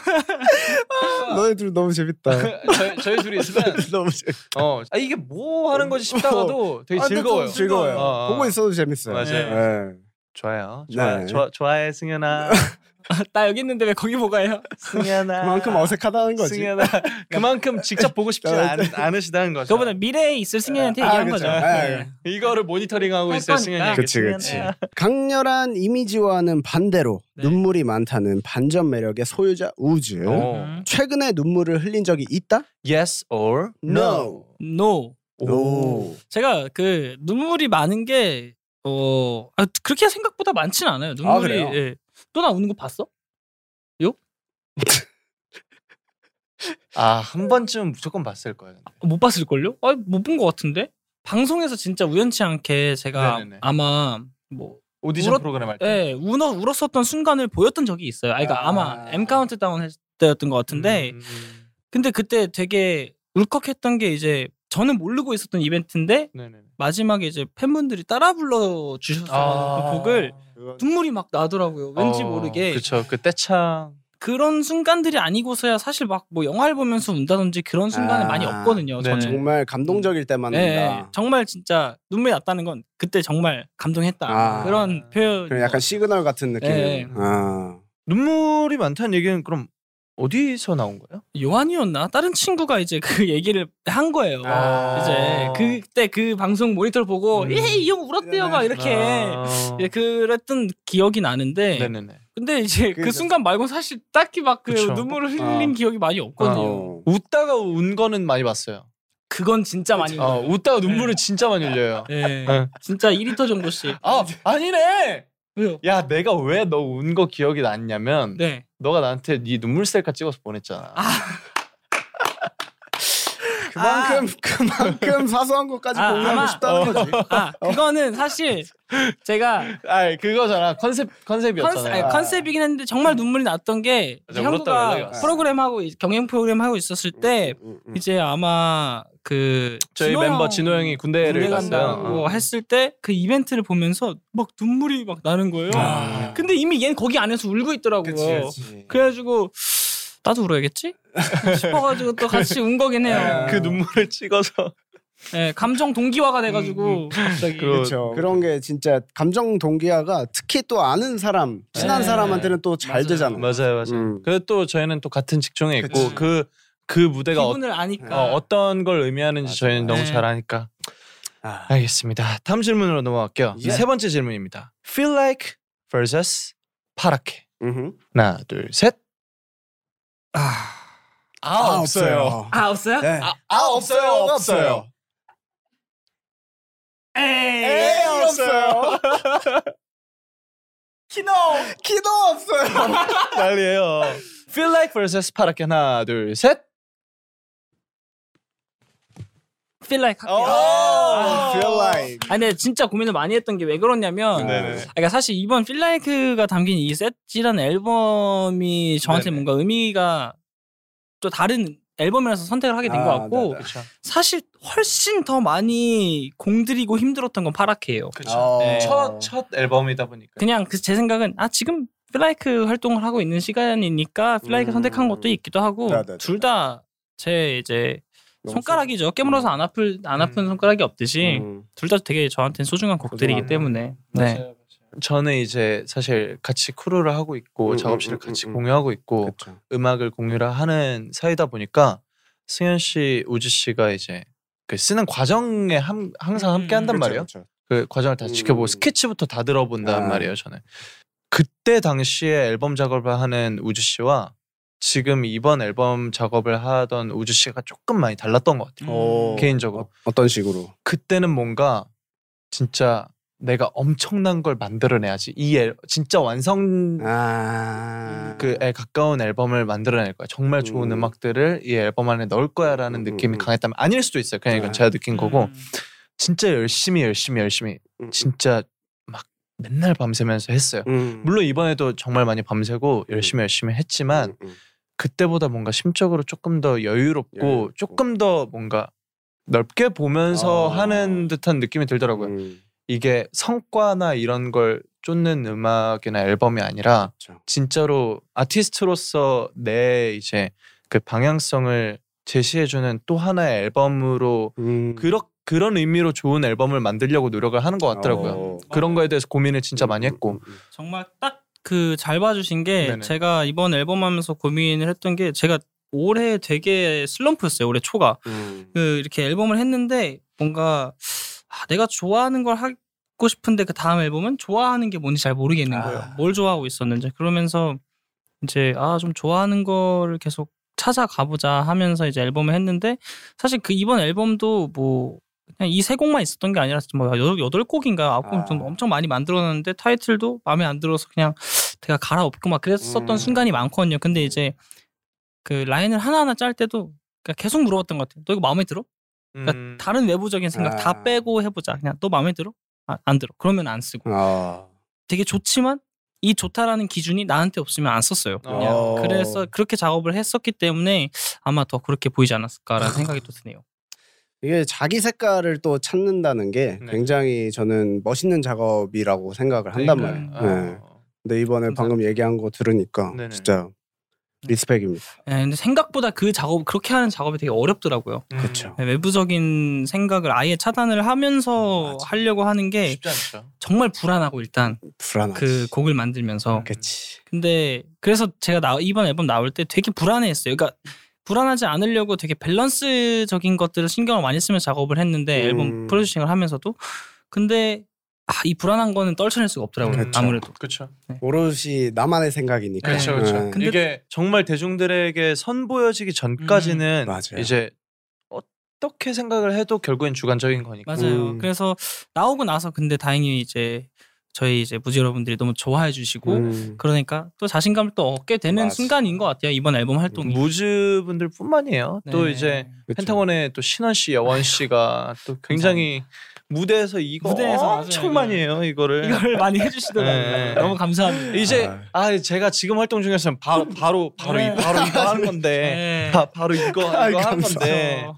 너희들 너무 재밌다. 저희, 저희 둘이 있으면 너무 재밌. 어 아, 이게 뭐 하는 거지 싶다가도 되게 아, 근데 즐거워요. 또 즐거워요. 어, 어. 보고 있어도 재밌어요. 맞아요. 네. 좋아요. 좋아, 네. 좋아, 좋아해 승현아. 나 여기 있는데 왜 거기 뭐 가요? 승현아. 그만큼 어색하다는 거지. 승현아. 그만큼 직접 보고 싶지 않, 않으시다는 거죠. 그거보다 미래에 있을 승현한테 아, 얘기한 그쵸. 거죠. 아, 네. 이거를 모니터링하고 할 있어요 거니까. 승현이. 그치 그치. 강렬한 이미지와는 반대로 네. 눈물이 많다는 반전 매력의 소유자 우즈. 어. 음. 최근에 눈물을 흘린 적이 있다? Yes or no. No. 오. 제가 그 눈물이 많은 게 어, 아, 그렇게 생각보다 많지는 않아요. 눈물이. 그래요? 예. 너 나 우는 거 봤어? 아, 한 번쯤 무조건 봤을 거예요. 근데. 못 봤을 걸요? 아, 못 본 것 같은데. 방송에서 진짜 우연치 않게 제가 네네네. 아마 뭐 오디션 울었- 프로그램 할 때. 예, 울어 울었었던 순간을 보였던 적이 있어요. 아, 그러니까 아. 아마 M 카운트다운 했을 때였던 것 같은데, 음, 음. 근데 그때 되게 울컥했던 게 이제 저는 모르고 있었던 이벤트인데 네네네. 마지막에 이제 팬분들이 따라 불러 주셨어요. 그 곡을 눈물이 막 나더라고요. 왠지 어, 모르게 그쵸. 그 떼창. 그런 순간들이 아니고서야 사실 막 뭐 영화를 보면서 운다든지 그런 순간은 아. 많이 없거든요. 저는. 네네. 정말 감동적일 때만 예, 예. 난다. 정말 진짜 눈물이 났다는 건 그때 정말 감동했다. 아. 그런 표현. 그럼 약간 시그널 같은 느낌. 네. 아. 눈물이 많다는 얘기는 그럼 어디서 나온 거예요? 요한이었나? 다른 친구가 이제 그 얘기를 한 거예요. 아. 이제 그때 그 방송 모니터를 보고 음. 예, 이 형 울었대요 막 이렇게 아. 예, 그랬던 기억이 나는데 네네네. 근데 이제 그 그- 순간 말고 사실 딱히 막 그 그쵸. 눈물을 흘린 아. 기억이 많이 없거든요. 어. 웃다가 운 거는 많이 봤어요. 그건 진짜 많이 어, 흘려요. 웃다가 눈물을 진짜 많이 흘려요. 예. 네. 진짜 이 리터 정도씩. 아, 아니네. 왜요? 야, 내가 왜 너 운 거 기억이 났냐면 네. 너가 나한테 네 눈물 셀카 찍어서 보냈잖아. 그만큼 그만큼 사소한 것까지 아, 공유하고 아마- 싶다는 거지. 아, 그거는 사실 제가 아, 그거잖아. 컨셉 컨셉이었잖아. 컨셉, 아니, 컨셉이긴 했는데 정말 눈물이 났던 게 이제 맞아, 울었다고 연락이 형구가 왔어. 프로그램 하고 경영 프로그램 하고 있었을 때 음, 음, 음. 이제 아마 그 저희 진호 멤버 형 진호 형이 군대를 군대 갔어요. 간다고 어. 했을 때 그 이벤트를 보면서 막 눈물이 막 나는 거예요. 아. 근데 이미 얘는 거기 안에서 울고 있더라고요. 그치, 그치. 그래가지고 나도 울어야겠지 싶어가지고 또 같이 운 거긴 해요. 그 눈물을 찍어서 네, 감정 동기화가 돼가지고 갑자기 그러- 그렇죠. 그런 게 진짜 감정 동기화가 특히 또 아는 사람, 친한 네. 사람한테는 또 잘 맞아요. 되잖아. 맞아요, 맞아요. 음. 그래도 또 저희는 또 같은 직종에 있고 그치. 그 그 무대가 어, 기분을 아니까. 어, 떤걸 의미하는지 맞아. 저희는 너무 네. 잘 아니까. 아. 알겠습니다. 다음 질문으로 넘어갈게요. 예. 세 번째 질문입니다. Feel like vs 파랗게. 음흠. 하나, 둘, 셋. 아, 아, 없어요. 아 없어요? 네. 아, 아 없어요. 없어요. 에이, 에이, 없어요. 키노. 키도 없어요. 난리예요. Feel like vs 파랗게 하나 둘 셋. Feel like 할게요. 아, Feel like. 아 근데 진짜 고민을 많이 했던 게 왜 그러냐면 네네. 그러니까 사실 이번 Feel Like가 담긴 이 셋이라는 앨범이 저한테 네네. 뭔가 의미가 또 다른 앨범이라서 선택을 하게 된 것 아, 같고 네네. 그렇죠. 사실 훨씬 더 많이 공들이고 힘들었던 건 파랗게예요. 그렇죠. 어. 네. 첫, 첫 앨범이다 보니까. 그냥 그 제 생각은 아 지금 Feel Like 활동을 하고 있는 시간이니까 Feel Like 음. 선택한 것도 있기도 하고 네네네. 둘 다 제 이제 너무 손가락이죠. 깨물어서 안 아플 안 아픈 음. 손가락이 없듯이 음. 둘 다 되게 저한테는 소중한 곡들이기 소중한. 때문에 네. 맞아요. 저는 이제 사실 같이 크루를 하고 있고 음, 작업실을 음, 음, 같이 음. 공유하고 있고 그쵸. 음악을 공유를 하는 사이다 보니까 승현 씨, 우주 씨가 이제 그 쓰는 과정에 함, 항상 함께 한단 그쵸, 말이에요. 그쵸. 그 과정을 다 음. 지켜보고 스케치부터 다 들어본단 아. 말이에요. 저는 그때 당시에 앨범 작업을 하는 우주 씨와 지금 이번 앨범 작업을 하던 우주 씨가 조금 많이 달랐던 것 같아요. 어, 개인적으로. 어, 어떤 식으로? 그때는 뭔가 진짜 내가 엄청난 걸 만들어내야지. 이 앨, 진짜 완성 아. 그에 가까운 앨범을 만들어낼 거야. 정말 좋은 음. 음. 악들을이 앨범 안에 넣을 거야라는 음, 느낌이 음. 강했다면 아닐 수도 있어요. 그냥 이건 아. 제가 느낀 거고 음. 진짜 열심히 열심히 열심히 음, 진짜 막 맨날 밤새면서 했어요. 음. 물론 이번에도 정말 많이 밤새고 열심히 열심히 했지만 음, 음. 그때보다 뭔가 심적으로 조금 더 여유롭고 여유롭고. 조금 더 뭔가 넓게 보면서 아. 하는 듯한 느낌이 들더라고요. 음. 이게 성과나 이런 걸 쫓는 음악이나 앨범이 아니라 그쵸. 진짜로 아티스트로서 내 이제 그 방향성을 제시해주는 또 하나의 앨범으로 음. 그러, 그런 의미로 좋은 앨범을 만들려고 노력을 하는 것 같더라고요. 어. 그런 거에 대해서 고민을 진짜 많이 음, 했고 음, 음. 정말 딱 그 잘 봐주신 게 네네. 제가 이번 앨범 하면서 고민을 했던 게 제가 올해 되게 슬럼프였어요. 올해 초가 음. 그 이렇게 앨범을 했는데 뭔가 아, 내가 좋아하는 걸 하고 싶은데 그 다음 앨범은 좋아하는 게 뭔지 잘 모르겠는 거예요. 아. 뭘 좋아하고 있었는지. 그러면서 이제 아 좀 좋아하는 거를 계속 찾아가보자 하면서 이제 앨범을 했는데 사실 그 이번 앨범도 뭐 그냥 이 세 곡만 있었던 게 아니라 뭐 여덟, 여덟 곡인가 아홉 곡 정도 아. 엄청 많이 만들어놨는데 타이틀도 마음에 안 들어서 그냥 제가 갈아엎고 막 그랬었던 음. 순간이 많거든요. 근데 이제 그 라인을 하나하나 짤 때도 그러니까 계속 물어봤던 것 같아요. 너 이거 마음에 들어? 그러니까 음, 다른 외부적인 생각 아. 다 빼고 해보자. 그냥 너 마음에 들어? 아, 안 들어. 그러면 안 쓰고. 아. 되게 좋지만 이 좋다라는 기준이 나한테 없으면 안 썼어요. 그냥. 어. 그래서 그렇게 작업을 했었기 때문에 아마 더 그렇게 보이지 않았을까라는 생각이 또 드네요. 이게 자기 색깔을 또 찾는다는 게 네. 굉장히 저는 멋있는 작업이라고 생각을 한단 그러니까요. 말이에요. 네. 어, 근데 이번에 감사합니다. 방금 얘기한 거 들으니까 네네. 진짜 리스펙입니다. 네, 근데 생각보다 그 작업 그렇게 하는 작업이 되게 어렵더라고요. 음, 그렇죠. 네, 외부적인 생각을 아예 차단을 하면서 맞아. 하려고 하는 게 쉽지 않죠. 정말 불안하고 일단 불안하지. 그 곡을 만들면서 그치. 근데 그래서 제가 나, 이번 앨범 나올 때 되게 불안해했어요. 그러니까 불안하지 않으려고 되게 밸런스적인 것들을 신경을 많이 쓰면서 작업을 했는데 음. 앨범 프로듀싱을 하면서도 근데 아, 이 불안한 거는 떨쳐낼 수가 없더라고요. 그쵸. 아무래도. 그렇죠. 오롯이 나만의 생각이니까. 그렇죠, 그렇죠. 네. 근데- 이게 정말 대중들에게 선보여지기 전까지는 음, 맞아요. 이제 어떻게 생각을 해도 결국엔 주관적인 거니까. 맞아요. 음. 그래서 나오고 나서 근데 다행히 이제 저희 이제 무지 여러분들이 너무 좋아해 주시고 음. 그러니까 또 자신감을 또 얻게 되는 맞아. 순간인 것 같아요. 이번 앨범 활동이. 무즈 분들뿐만이에요. 또 네. 이제 그쵸. 펜타곤의 또 신원 씨, 여원 씨가 또 굉장히 무대에서 이거 무대에서 엄청 맞아요, 많이 해요. 이거를. 이걸 많이 해주시더라고요. 네. 너무 감사합니다. 이제 아. 아 제가 지금 활동 중에서는 바로 바로 바로 네. 이 바로 이거 하는 건데 네. 바, 바로 이거 이거 아이, 하는 감사해요. 건데.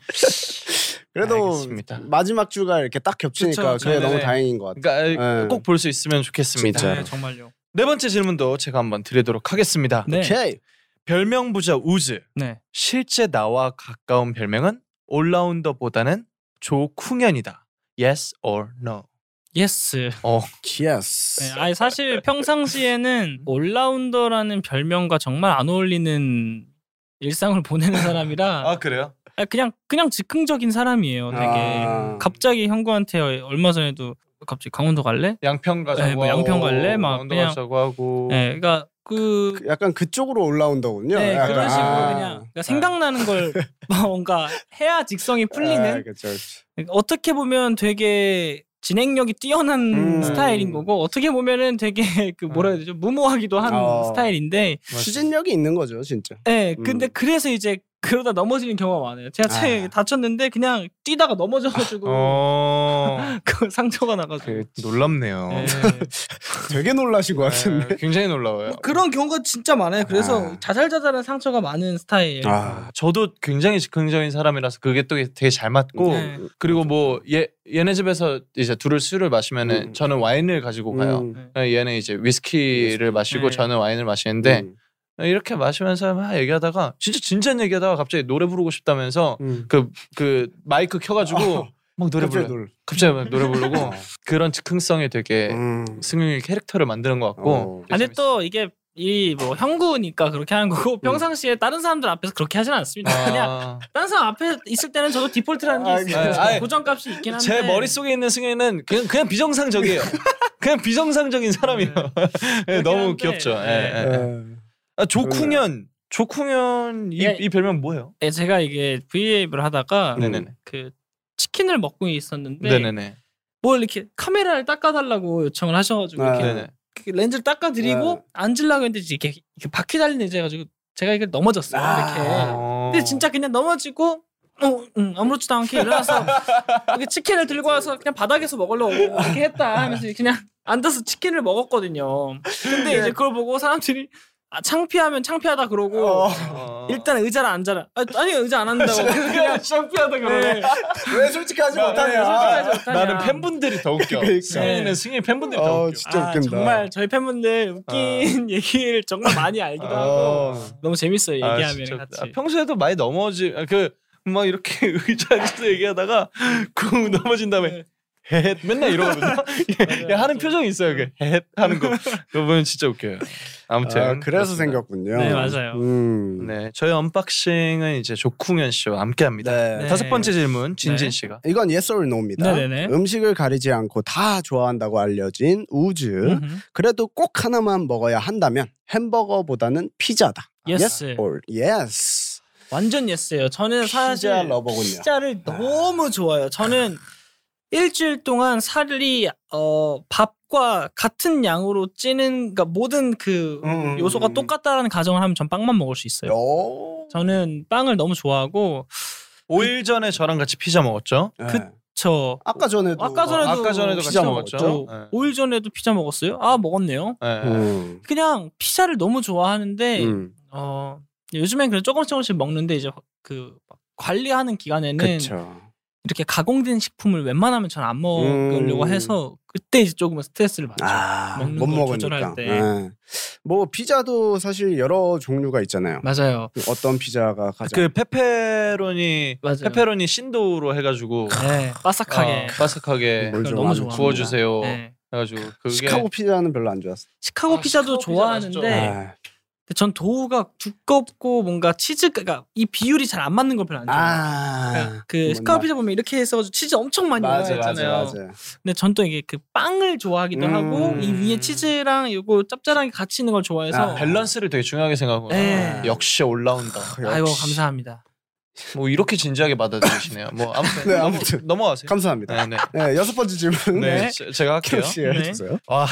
그래도 알겠습니다. 마지막 주가 이렇게 딱 겹치니까 그쵸. 그게 네네. 너무 다행인 것 같아요. 그러니까 네. 꼭 볼 수 있으면 좋겠습니다. 진짜. 네, 정말요. 네 번째 질문도 제가 한번 드리도록 하겠습니다. 네. 오케이. 별명 부자 우즈. 네. 실제 나와 가까운 별명은 올라운더보다는 조쿵현이다. Yes or no? 예스. 어, 예스. 네, 아니 사실 평상시에는 올라운더라는 별명과 정말 안 어울리는 일상을 보내는 사람이라 아 그래요? 아, 그냥 그냥 즉흥적인 사람이에요. 되게 아. 갑자기 형구한테 얼마 전에도 갑자기 강원도 갈래? 양평 가자고 네, 뭐 양평 갈래? 막 강원도 그냥- 가자고 하고. 네, 그러니까 그 그 약간 그쪽으로 올라온다군요. 네, 약간. 그런 식으로 아. 그냥 그러니까 생각나는 걸 뭔가 해야 직성이 풀리는 아, 그쵸, 그쵸. 어떻게 보면 되게 진행력이 뛰어난 음. 스타일인 거고 어떻게 보면은 되게 그 뭐라 해야 되죠 무모하기도 한 어. 스타일인데 추진력이 있는 거죠, 진짜. 네, 음. 근데 그래서 이제 그러다 넘어지는 경우가 많아요. 제가 차에 아. 다쳤는데 그냥 뛰다가 넘어져가지고 어, 그 상처가 나가지고 놀랍네요. 네. 되게 놀라신 것 네, 같은데. 굉장히 놀라워요. 뭐 그런 경우가 진짜 많아요. 그래서 아. 자잘자잘한 상처가 많은 스타일이에요. 아, 저도 굉장히 즉흥적인 사람이라서 그게 또 되게 잘 맞고 네. 그리고 뭐 얘, 얘네 집에서 이제 둘을 술을 마시면은 음. 저는 와인을 가지고 가요. 음. 얘는 이제 위스키를 마시고 네. 저는 와인을 마시는데 음. 이렇게 마시면서 막 얘기하다가 진짜 진지한 얘기하다가 갑자기 노래 부르고 싶다면서 음. 그 그 마이크 켜가지고 어, 막 노래 갑자기 불러. 놀. 갑자기 막 노래 부르고 그런 즉흥성이 되게 음. 승윤이 캐릭터를 만드는 것 같고. 어. 아니 또 이게 이 뭐 형구니까 그렇게 하는 거고 평상시에 다른 사람들 앞에서 그렇게 하진 않습니다. 그냥 아, 다른 사람 앞에 있을 때는 저도 디폴트라는 게 아, 있어요. 아이, 고정값이 있긴 한데 제 머릿속에 있는 승윤은 그냥 그냥 비정상적이에요. 그냥 비정상적인 사람이에요. 네, 그렇긴 너무 한데, 귀엽죠. 예, 네. 예, 예. 에. 아, 조쿵현, 조쿵현 이, 예. 이 별명 뭐예요? 예, 제가 이게 브이앱을 하다가 네네네. 그 치킨을 먹고 있었는데 네네네. 뭘 이렇게 카메라를 닦아달라고 요청을 하셔가지고 네. 이렇게 네네. 그 렌즈를 닦아드리고 네. 앉으려고 했는데 이렇게, 이렇게 바퀴 달린 의자 해가지고 제가 이걸 넘어졌어요. 이렇게. 어. 근데 진짜 그냥 넘어지고 어, 응, 아무렇지도 않게 일어나서 이렇게 치킨을 들고 와서 그냥 바닥에서 먹으려고 이렇게 했다 하면서 그냥 앉아서 치킨을 먹었거든요. 근데 이제 그걸 보고 사람들이 아, 창피하면 창피하다 그러고 어. 일단 의자를 앉아라. 아, 아니 의자 안 앉는다고 그냥 창피하다 그러네. 왜 솔직하지 네, 못하냐? 솔직하지 못하냐. 나는 팬분들이 더 웃겨. 그러니까. 승윤이는 승윤 팬분들이 더 어, 웃겨. 진짜 아, 웃긴다. 정말 저희 팬분들 웃긴 얘기를 정말 많이 알기도 어. 하고 너무 재밌어요 아, 얘기하면 진짜 같이. 웃기다. 아, 평소에도 많이 넘어지 그 막 이렇게 의자 앉아서 얘기하다가 쿵 넘어진 다음에 헷 맨날 이러거든요. 예, 하는 표정이 있어요. 그 헷 하는 거. 그거 보면 진짜 웃겨요. 아무튼 아, 그래서 그렇습니다. 생겼군요. 네, 맞아요. 음. 네, 저희 언박싱은 이제 조쿵현 씨와 함께합니다. 네. 네. 다섯 번째 질문 진진 네. 씨가. 이건 yes or no입니다. 네네네. 음식을 가리지 않고 다 좋아한다고 알려진 우즈. 음흠. 그래도 꼭 하나만 먹어야 한다면 햄버거보다는 피자다. Yes. or yes. 완전 예스예요. 저는 사실 피자 러버군요. 피자를 너무 좋아해요. 저는 일주일 동안 살이 어, 밥과 같은 양으로 찌는 그러니까 모든 그 음. 요소가 똑같다라는 가정을 하면 전 빵만 먹을 수 있어요. 오. 저는 빵을 너무 좋아하고 오 일 전에 저랑 같이 피자 먹었죠. 네. 그- 저 아까 전에도 아까 전에도 아까 전에도 피자 같이 먹었죠. 먹었죠. 네. 오 일 전에도 피자 먹었어요? 아 먹었네요. 네. 음. 그냥 피자를 너무 좋아하는데 음. 어 요즘엔 그래 조금씩 조금씩 먹는데 이제 그 관리하는 기간에는 그렇죠. 이렇게 가공된 식품을 웬만하면 전 안 먹으려고 음. 해서 그때 이제 조금 스트레스를 받죠. 아, 먹는 못 걸 먹으니까. 조절할 때. 네. 뭐 피자도 사실 여러 종류가 있잖아요. 맞아요. 어떤 피자가 가장 그 페페로니 맞아요. 페페로니 신도로 해가지고 네, 바삭하게 어, 바삭하게 뭘 그걸 좋아하는구나. 너무 좋아합니다. 구워주세요. 네. 해가지고 그게 시카고 피자는 별로 안 좋았어. 시카고 아, 피자도 시카고 피자 맛있죠. 좋아하는데 아, 근데 전 도우가 두껍고 뭔가 치즈가 그러니까 이 비율이 잘 안 맞는 걸 별로 안 좋아해요. 아, 그러니까 그 뭔가- 시카고 피자 보면 이렇게 해서 치즈 엄청 많이 맞아, 맞아, 올라있잖아요. 맞아. 근데 전 또 이게 그 빵을 좋아하기도 음. 하고 이 위에 치즈랑 이거 짭짤하게 같이 있는 걸 좋아해서 아, 밸런스를 되게 중요하게 생각하고 네. 역시 올라온다. 아이고 역시. 감사합니다. 뭐 이렇게 진지하게 받아들이시네요. 뭐 아무튼 네, 넘어, 아무튼. 넘어가세요. 감사합니다. 네, 네. 네, 여섯 번째 질문. 네, 네. 제- 제가 할게요. 씨 네. 해주세요. 와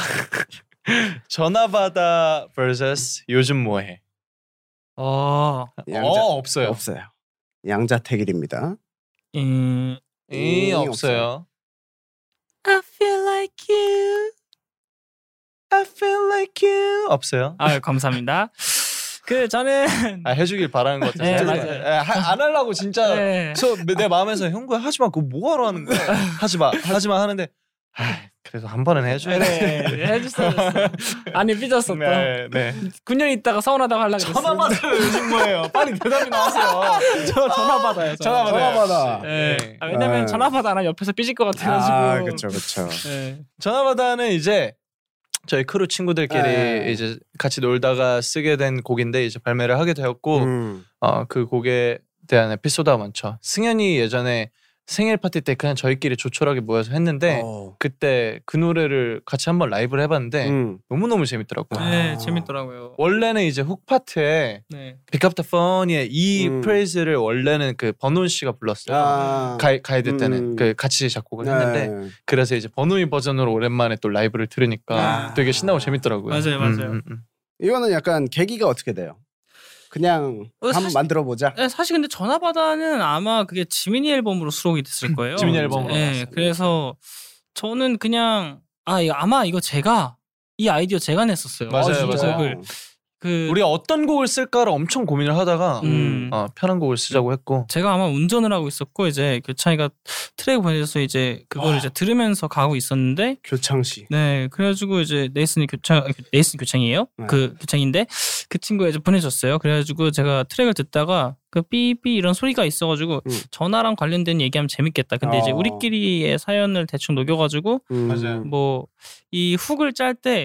전화받아 vs 요즘 뭐해? 어, 양자 어 없어요. 없어요. 양자택일입니다. 음, 이 음, 없어요. I feel like you. I feel like you 없어요. 아 감사합니다. 그 저는 아 해주길 바라는 것 같아요. 네, 진짜. 맞아요. 예, 하- 안 하려고 진짜. 네. 저 내 마음에서 형구야 하지 마. 그거 뭐하러 하는 거야? 하지 마. 하지 마 하는데. 아, 그래도 한 번은 해줘야 돼. 네, 해줬어. 아니 삐졌어 또. 네, 네. 구 년 있다가 서운하다고 하려고 그랬어요. 전화 받아요 요즘 뭐예요? 빨리 대답이 나오세요. 저 전화 받아요. 저. 전화 받아요. 전화 받아. 네. 네. 아, 왜냐면 네. 전화 받아 안 하면 옆에서 삐질 것 같아가지고. 아, 그렇죠, 그렇죠. 네. 전화 받아는 이제 저희 크루 친구들끼리 네. 이제 같이 놀다가 쓰게 된 곡인데 이제 발매를 하게 되었고 음. 어, 그 곡에 대한 에피소드가 많죠. 승현이 예전에 생일 파티 때 그냥 저희끼리 조촐하게 모여서 했는데 어. 그때 그 노래를 같이 한번 라이브를 해봤는데 음. 너무너무 재밌더라고요. 네, 아. 재밌더라고요. 원래는 이제 훅 파트에 네. Pick Up the Phone의 이 음. 프레이즈를 원래는 그 버논 씨가 불렀어요. 아. 가이, 가이드 때는 음. 그 같이 작곡을 했는데 네. 그래서 이제 버논이 버전으로 오랜만에 또 라이브를 들으니까 아. 되게 신나고 재밌더라고요. 맞아요, 맞아요. 음, 음, 음. 이거는 약간 계기가 어떻게 돼요? 그냥 어, 한번 사실- 만들어 보자. 네, 사실 근데 전화받아는 아마 그게 지민이 앨범으로 수록이 됐을 거예요. 지민이 앨범으로 네, 나왔어요. 그래서 저는 그냥 아 이거 아마 이거 제가 이 아이디어 제가 냈었어요. 맞아요, 진짜. 맞아요. 곡을. 그 우리가 어떤 곡을 쓸까를 엄청 고민을 하다가 음. 어, 편한 곡을 쓰자고 했고 제가 아마 운전을 하고 있었고 이제 교창이가 트랙 보내줘서 이제 그걸 와. 이제 들으면서 가고 있었는데 교창시. 네 그래가지고 이제 네이슨이 교창 네이슨 교창이에요. 네. 그 교창인데 그 친구가 이제 보내줬어요. 그래가지고 제가 트랙을 듣다가 그 삐삐 이런 소리가 있어가지고 음. 전화랑 관련된 얘기하면 재밌겠다. 근데 이제 어. 우리끼리의 사연을 대충 녹여가지고 음. 맞아요. 뭐 이 훅을 짤 때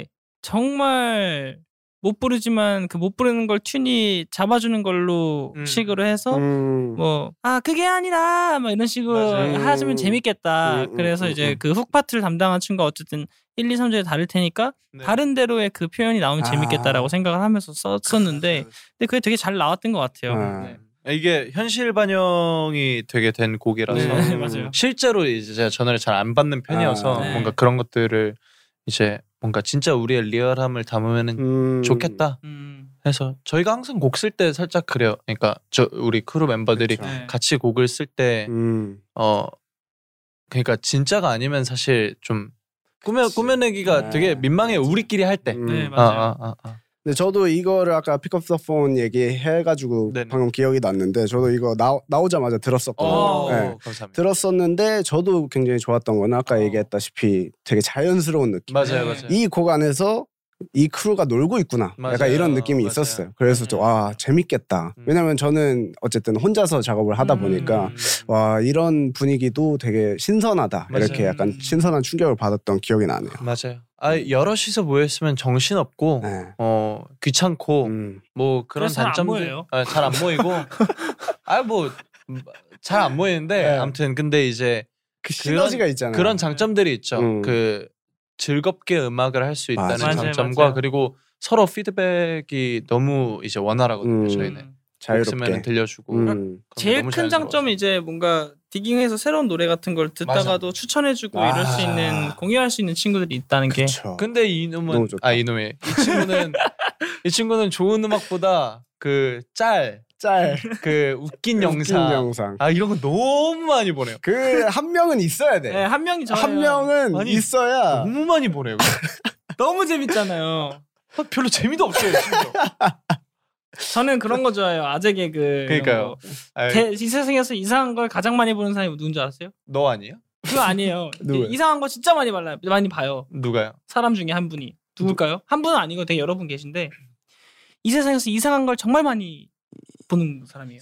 정말 못 부르지만 그 못 부르는 걸 튠이 잡아주는 걸로 음. 식으로 해서 음. 뭐 아 그게 아니라 막 이런 식으로 맞아요. 하시면 재밌겠다. 음, 음, 그래서 음, 이제 음. 그 훅 파트를 담당한 친구가 어쨌든 일, 이, 삼 주에 다를 테니까 네. 다른 대로의 그 표현이 나오면 아. 재밌겠다라고 생각을 하면서 썼었는데 근데 그게 되게 잘 나왔던 것 같아요. 아. 네. 이게 현실 반영이 되게 된 곡이라서 네, 맞아요. 실제로 이제 제가 전화를 잘 안 받는 편이어서 아. 네. 뭔가 그런 것들을 이제 뭔가 진짜 우리의 리얼함을 담으면은 음. 좋겠다 음. 해서 저희가 항상 곡 쓸 때 살짝 그래요. 그러니까 저 우리 크루 멤버들이 그렇죠. 네. 같이 곡을 쓸 때 음. 어 그러니까 진짜가 아니면 사실 좀 꾸며 그치. 꾸며내기가 네. 되게 민망해요. 맞아. 우리끼리 할 때. 음. 네, 아, 맞아요. 아, 아, 아. 근데 저도 이거를 아까 픽업 더 폰 얘기해가지고 네네. 방금 기억이 났는데 저도 이거 나, 나오자마자 들었었거든요. 어, 네. 감사합니다. 들었었는데 저도 굉장히 좋았던 거는 아까 어. 얘기했다시피 되게 자연스러운 느낌. 맞아요, 네. 맞아요. 이 곡 안에서 이 크루가 놀고 있구나. 맞아요. 약간 이런 느낌이 맞아요. 있었어요. 그래서 좀, 와 재밌겠다. 음. 왜냐면 저는 어쨌든 혼자서 작업을 하다 음. 보니까 음. 와 이런 분위기도 되게 신선하다. 맞아요. 이렇게 약간 음. 신선한 충격을 받았던 기억이 나네요. 맞아요. 아 여럿이서 모였으면 정신 없고 네. 어 귀찮고 음. 뭐 그런 그래서 잘안 단점들 모여요. 아, 잘 안 모이고 아 뭐 잘 안 모이는데 네. 아무튼 근데 이제 그 그런- 시너지가 있잖아요. 그런 장점들이 있죠. 음. 그 즐겁게 음악을 할 수 있다는 맞아요. 장점과 맞아요. 그리고 서로 피드백이 너무 이제 원활하거든요. 음. 저희는 곡 자유롭게. 쓰면 들려주고 음. 그런 게 제일 너무 큰 자연스러워서. 장점은 이제 뭔가 디깅해서 새로운 노래 같은 걸 듣다가도 추천해주고 아. 이럴 수 있는 공유할 수 있는 친구들이 있다는 게 그쵸. 근데 이놈은 너무 좋다. 아 이놈의 이 친구는 이 친구는 좋은 음악보다 그 짤 짤. 그 웃긴 웃긴 영상 영상. 아 이런 거 너무 많이 보내요. 그 한 명은 있어야 돼. 네, 한 명이 저예요. 한 명은 아니, 있어야. 너무 많이 보내요. 너무 재밌잖아요. 별로 재미도 없어요. 진짜. 저는 그런 거 좋아해요. 아재 개그. 이런 그러니까요. 거. 아이, 대- 이 세상에서 이상한 걸 가장 많이 보는 사람이 누군지 아세요? 너 아니에요? 그거 아니에요. 누구예요? 이상한 거 진짜 많이 발라요. 많이 봐요. 누가요? 사람 중에 한 분이. 누굴까요? 한 분은 아니고 되게 여러 분 계신데 이 세상에서 이상한 걸 정말 많이 보는 사람이에요.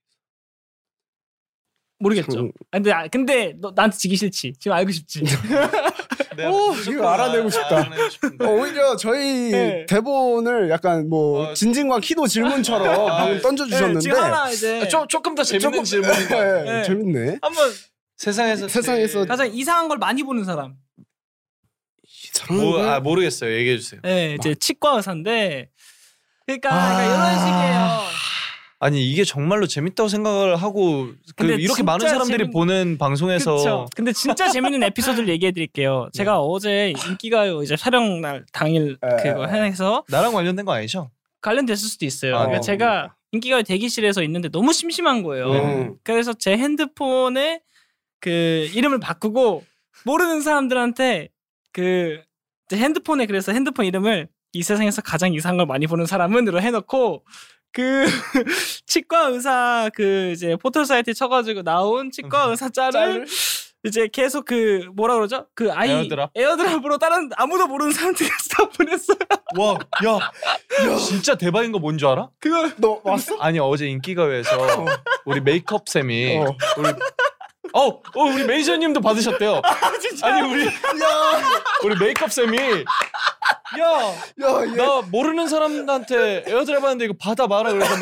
모르겠죠. 음. 아, 근데 아, 근데 너 나한테 지기 싫지. 지금 알고 싶지. 오, 이거 알아내고 싶다. 어, 오히려 저희 네. 대본을 약간 뭐 어, 진진과 키도 질문처럼 아, 방금 네, 던져주셨는데 지금 하나 이제 조, 조금 더 재밌는 조금- 질문인 것 같아요. 네, 네. 재밌네. 한번 세상에서 세상에서 제일- 가장 이상한 걸 많이 보는 사람. 이상한 뭐, 거? 아 모르겠어요. 얘기해 주세요. 네, 이제 치과 의사인데. 그러니까, 아. 그러니까 이런 식이에요. 아니 이게 정말로 재밌다고 생각을 하고 그 근데 이렇게 많은 진짜 사람들이 재밌- 보는 방송에서 그쵸. 근데 진짜 재밌는 에피소드를 얘기해 드릴게요. 제가 어제 인기가요 이제 촬영 날 당일 에, 그거 에, 에. 해서 나랑 관련된 거 아니죠? 관련됐을 수도 있어요. 아, 그러니까 어, 제가 그러니까. 인기가요 대기실에서 있는데 너무 심심한 거예요. 음. 그래서 제 핸드폰에 그 이름을 바꾸고 모르는 사람들한테 그 제 핸드폰에 그래서 핸드폰 이름을 이 세상에서 가장 이상한 걸 많이 보는 사람은으로 해놓고 그 치과 의사 그 이제 포털 사이트에 쳐가지고 나온 치과 의사 짤을 짤을? 이제 계속 그 뭐라 그러죠? 그 아이 에어드랍? 에어드랍으로 다른 아무도 모르는 사람들에게 다 보냈어요. 와, 야, 진짜 대박인 거 뭔 줄 알아? 그걸 너 왔어? 아니 어제 인기가요에서 우리 메이크업 쌤이 어. 우리 어, 어 우리 매니저님도 받으셨대요. 아니 우리 우리 메이크업 쌤이 야, 야, 얘 나 모르는 사람한테 에어드랍 하는데 이거 받아 봐라 그래서 막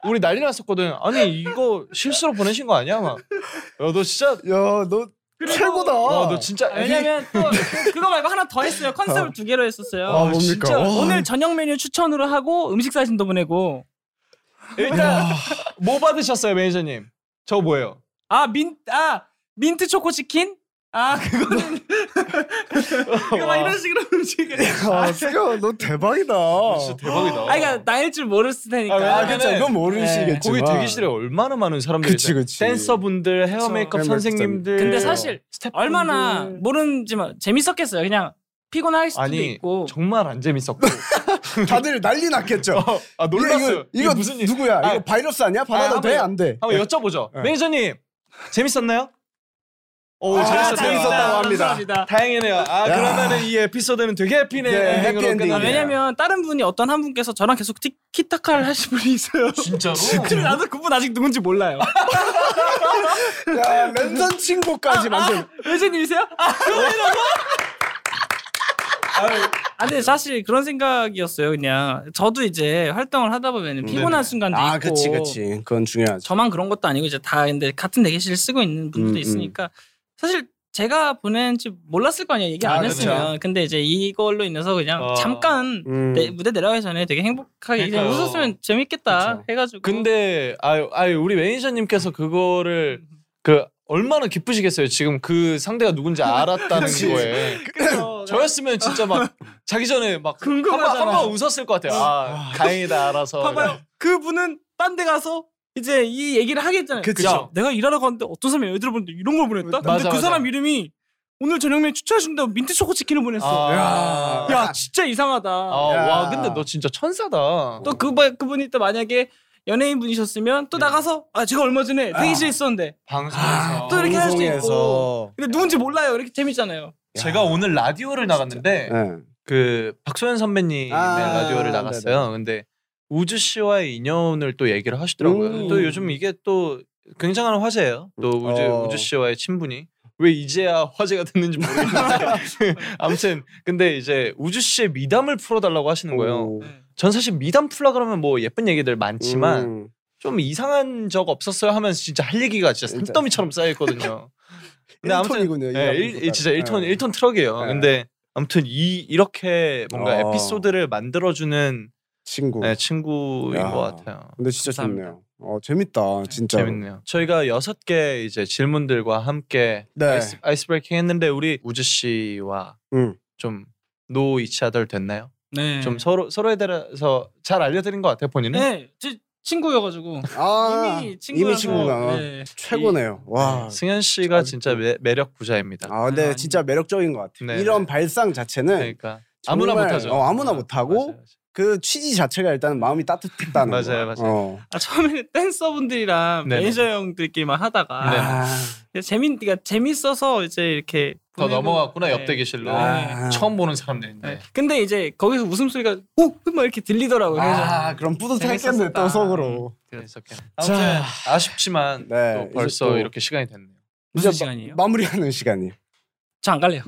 우리 난리 났었거든. 아니 이거 실수로 보내신 거 아니야? 막. 야, 너 진짜 야, 너 최고다. 와, 너 진짜 왜냐면 또 그, 그거 말고 하나 더 했어요. 컨셉을 두 개로 했었어요. 아, 뭡니까? 진짜 와. 오늘 저녁 메뉴 추천으로 하고 음식 사진도 보내고. 일단 뭐 받으셨어요, 매니저님? 저거 뭐예요? 아, 민, 아, 민트 초코 치킨? 아, 그거는. 그거 막 이런 식으로 음식을. 아, 수경 너 대박이다. 진짜 대박이다. 아, 그러니까 나일 줄 모르을 테니까. 아, 아, 왜냐면은 그쵸. 이건 모르시겠지만. 거기 대기실에 얼마나 많은 사람들이 그치, 있어요. 그치. 댄서분들, 헤어 그쵸. 메이크업 헤어 선생님들. 근데 사실 스태프분들. 얼마나 모르지만 재밌었겠어요. 그냥 피곤할 수도 아니 있고. 정말 안 재밌었고. 다들 난리 났겠죠. 아 놀랐어요. 이거, 이거, 이게 이거 무슨 일? 누구야? 아, 이거 바이러스 아니야? 받아도 아, 돼? 한번 안 돼? 한번 여쭤보죠. 네. 매니저님 재밌었나요? 오 아, 재밌었대요. 재밌었다고 합니다. 감사합니다. 다행이네요. 아 야. 그러면은 이 에피소드는 되게 해피네 네, 엔딩으로 해피엔딩이네요. 아, 끝나네요. 왜냐면 다른 분이 어떤 한 분께서 저랑 계속 티키타카를 하신 분이 있어요. 진짜로? 근데 나도 그분 아직 누군지 몰라요. 야, 랜선 친구까지 만든. 외제님이세요? 아, 아, 근데 사실 그런 생각이었어요. 그냥 저도 이제 활동을 하다 보면 피곤한 순간도 아, 있고. 그치, 그치. 그건 중요하죠. 저만 그런 것도 아니고 이제 다 근데 같은 대기실을 쓰고 있는 분들도 음, 음. 있으니까 사실 제가 보낸지 몰랐을 거 아니에요. 얘기 안 아, 했으면. 그렇죠. 근데 이제 이걸로 인해서 그냥 어. 잠깐 음. 내, 무대 내려가기 전에 되게 행복하게 그냥 그러니까요. 웃었으면 재밌겠다 그쵸. 해가지고. 근데 아유 아유 우리 매니저님께서 그거를 그 얼마나 기쁘시겠어요. 지금 그 상대가 누군지 알았다는 거에. 그래서 저였으면 진짜 막 자기 전에 막 궁금하잖아. 한번 한번 웃었을 것 같아요. 아 다행이다 알아서. 봐봐요. 그분은 딴 데 가서 이제 이 얘기를 하겠잖아요. 그쵸. 야, 내가 일하러 갔는데 어떤 사람이 애들 보는데 이런 걸 보냈다? 근데 맞아, 그 맞아. 사람 이름이 오늘 저녁에 추천해준다고 민트 초코 치킨을 보냈어. 아. 야. 야, 진짜 이상하다. 아, 야. 와 근데 너 진짜 천사다. 또 그, 그분이 또 만약에 연예인 분이셨으면 또 나가서 아 제가 얼마 전에 대기실에 있었는데 방송에서 또 이렇게 할 수 있고 방송에서. 근데 누군지 몰라요. 이렇게 재밌잖아요. 제가 오늘 라디오를 나갔는데 네. 그 박소연 선배님의 아, 라디오를 나갔어요. 근데 우주 씨와의 인연을 또 얘기를 하시더라고요. 음. 또 요즘 이게 또 굉장한 화제예요. 또 우주 어. 우주 씨와의 친분이 왜 이제야 화제가 됐는지 모르겠는데 아무튼 근데 이제 우주 씨의 미담을 풀어달라고 하시는 거예요. 오. 전 사실 미담 풀라 그러면 뭐 예쁜 얘기들 많지만 음. 좀 이상한 적 없었어요 하면서 진짜 할 얘기가 진짜 진짜. 산더미처럼 쌓여 있거든요. 일 톤이군요. 예, 일, 일, 진짜 일 톤 네. 일 톤 트럭이에요. 네. 근데 아무튼 이 이렇게 뭔가 어. 에피소드를 만들어주는 친구. 네, 친구인 야. 것 같아요. 근데 진짜 감사합니다. 좋네요. 어, 재밌다. 진짜. 재밌네요. 저희가 여섯 개 이제 질문들과 함께 네. 아이스, 아이스 브레이킹 했는데 우리 우주 씨와 음. 좀 know each other 됐나요? 네. 좀 서로 서로에 대해서 잘 알려드린 것 같아요 본인은. 네, 제 친구여가지고 아, 이미 친구라서 이미 친구가 네. 최고네요. 와. 승현 씨가 참 진짜 매, 매력 부자입니다. 아, 근데 아니. 진짜 매력적인 것 같아요. 네, 이런 네. 발상 자체는 그러니까 아무나 정말, 못하죠. 어, 아무나 아, 못하고 맞아요, 맞아요. 그 취지 자체가 일단 마음이 따뜻했다는 맞아요, 거야. 맞아요. 어. 아, 처음에는 댄서분들이랑 네네. 매니저 형들끼리만 하다가 네. 아, 재밌, 그러니까 재밌어서 이제 이렇게 더 보내고, 넘어갔구나 네. 옆 대기실로. 아. 처음 보는 사람들인데. 네. 근데 이제 거기서 웃음소리가 오막 이렇게 들리더라고요. 그래서 아, 그럼 뿌듯했겠네 재밌었다. 또 속으로. 그랬었겠네. 아무튼 자. 아쉽지만 네, 또 이제 벌써 또 이렇게 시간이 됐네요. 무슨 이제 시간이에요? 마, 마무리하는 시간이. 저 안 갈래요.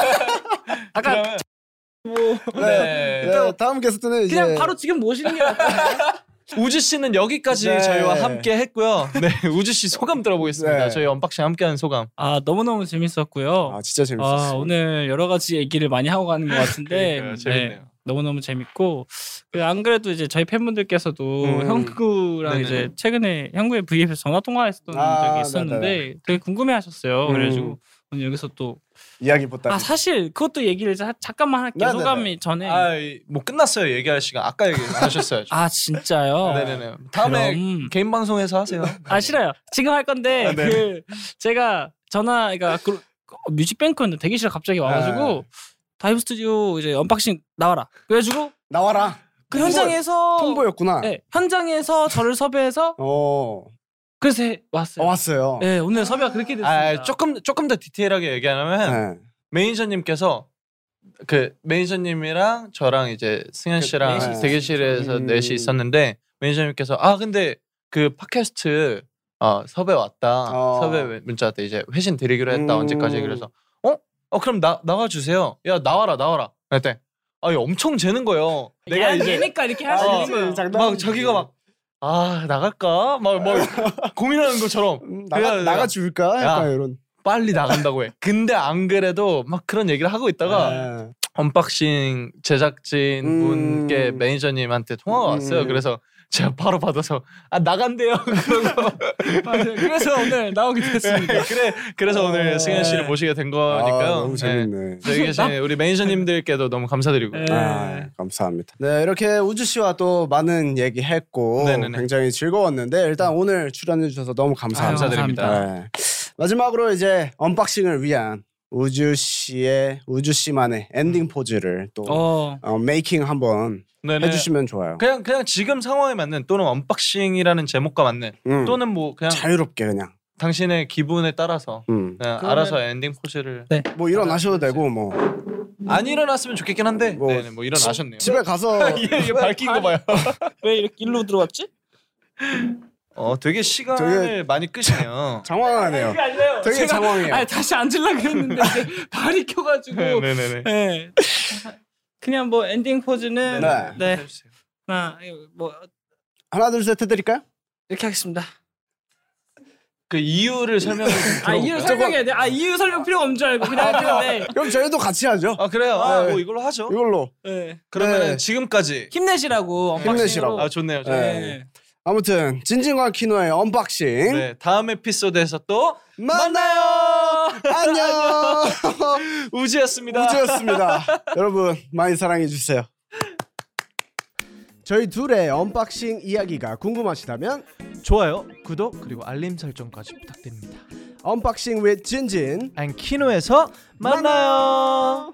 아까 그러면 뭐 네. 네, 다음 게스트는 이제 그냥 바로 지금 모시는 게 낫아요. 우주 씨는 여기까지 네. 저희와 함께 했고요. 네, 우주 씨 소감 들어보겠습니다. 네. 저희 언박싱 함께하는 소감. 아 너무너무 재밌었고요. 아, 진짜 아, 재밌었어요. 오늘 여러 가지 얘기를 많이 하고 가는 것 같은데 그러니까요, 재밌네요. 너무너무 재밌고 그 안 그래도 이제 저희 팬분들께서도 음. 형구랑 네네. 이제 최근에 형구의 브이앱에서 전화 통화했었던 아, 적이 있었는데 네네. 되게 궁금해하셨어요. 음. 그래가지고 오늘 여기서 또 이야기 보다. 아 사실 그것도 얘기를 자, 잠깐만 할게요. 네네네. 소감이 전에 아, 뭐 끝났어요. 얘기할 시간. 아까 얘기하셨어요. 아 진짜요? 네네네. 다음에 그럼- 개인 방송에서 하세요. 아 싫어요. 지금 할 건데 아, 네. 그 제가 전화 그러니까 그 뮤직뱅크였는데 대기실에 갑자기 와가지고 다이브 스튜디오 이제 언박싱 나와라. 그래가지고 나와라. 그 현장에서 통보였구나. 네, 현장에서 저를 섭외해서 어. 그래서 해- 왔어요. 어, 왔어요. 네 오늘 섭외가 그렇게 됐습니다. 아, 조금 조금 더 디테일하게 얘기하면 네. 매니저님께서 그 매니저님이랑 저랑 이제 승현 그 씨랑 넷이 대기실에서 음. 넷이 있었는데 매니저님께서 아 근데 그 팟캐스트 어, 섭외 왔다. 어. 섭외 문자 왔다. 이제 회신 드리기로 했다. 음. 언제까지 그래서 어? 어 그럼 나 나와 주세요. 야 나와라 나와라. 그랬더니 아 이거 엄청 재는 거예요. 내가 야, 이제 얘니까 이렇게 할 수 어, 있는 거예요. 장난- 막 자기가 막 아 나갈까? 막, 막 고민하는 것처럼 음, 나가 그래야 내가 나가 줄까? 야. 약간 이런. 빨리 나간다고 해. 근데 안 그래도 막 그런 얘기를 하고 있다가 네. 언박싱 제작진 음. 분께 매니저님한테 통화가 왔어요. 음. 그래서 제가 바로 받아서 아 나간대요. 그러고 맞아요. 그래서 오늘 나오게 됐습니다. 그래 그래서 오늘 승현 씨를 모시게 된 거니까요. 아, 너무 재밌네. 저희 계신 우리 매니저님들께도 너무 감사드리고. 네. 아, 감사합니다. 네, 이렇게 우주 씨와 또 많은 얘기했고 네네네. 굉장히 즐거웠는데 일단 오늘 출연해 주셔서 너무 감사합니다. 아유, 감사드립니다. 네. 마지막으로 이제 언박싱을 위한 우주 씨의 우주 씨만의 엔딩 포즈를 또 어. 어, 메이킹 한번 네네. 해주시면 좋아요. 그냥 그냥 지금 상황에 맞는 또는 언박싱이라는 제목과 맞는 음, 또는 뭐 그냥 자유롭게 그냥. 당신의 기분에 따라서 음. 그냥 그러면- 알아서 엔딩 포즈를 뭐 일어나셔도 되고 뭐 안 일어났으면 좋겠긴 한데 뭐 네네, 뭐 일어나셨네요. 집에 가서 이게, 이게 밝힌 거 봐요. 왜 이렇게 일로 들어왔지? 어 되게 시간을 되게- 많이 끄시네요. 장황하네요. 그게 아니라요. 되게 제가- 장황해요. 아니 다시 앉으려고 했는데 이제 발이 켜가지고. 네네네. 네. 그냥 뭐 엔딩 포즈는 네. 네. 해주세요. 하나 뭐 하나 둘 셋 해드릴까요? 이렇게 하겠습니다. 그 이유를 설명을 좀 아 이유 들어볼까요? 설명해야 돼. 아 이유 설명 필요가 없는 줄 알고 그냥 했는데. 그럼 저희도 같이 하죠. 아 그래요. 아, 네. 뭐 이걸로 하죠. 이걸로. 네. 그러면 네. 지금까지 힘내시라고. 언박싱으로. 힘내시라고. 아 좋네요. 좋네요. 네. 네. 아무튼 진진과 키노의 언박싱 네 다음 에피소드에서 또 만나요. 안녕. 우지였습니다. 우주였습니다. 여러분 많이 사랑해 주세요. 저희 둘의 언박싱 이야기가 궁금하시다면 좋아요, 구독 그리고 알림 설정까지 부탁드립니다. 언박싱 with 진진 안 키노에서 만나요.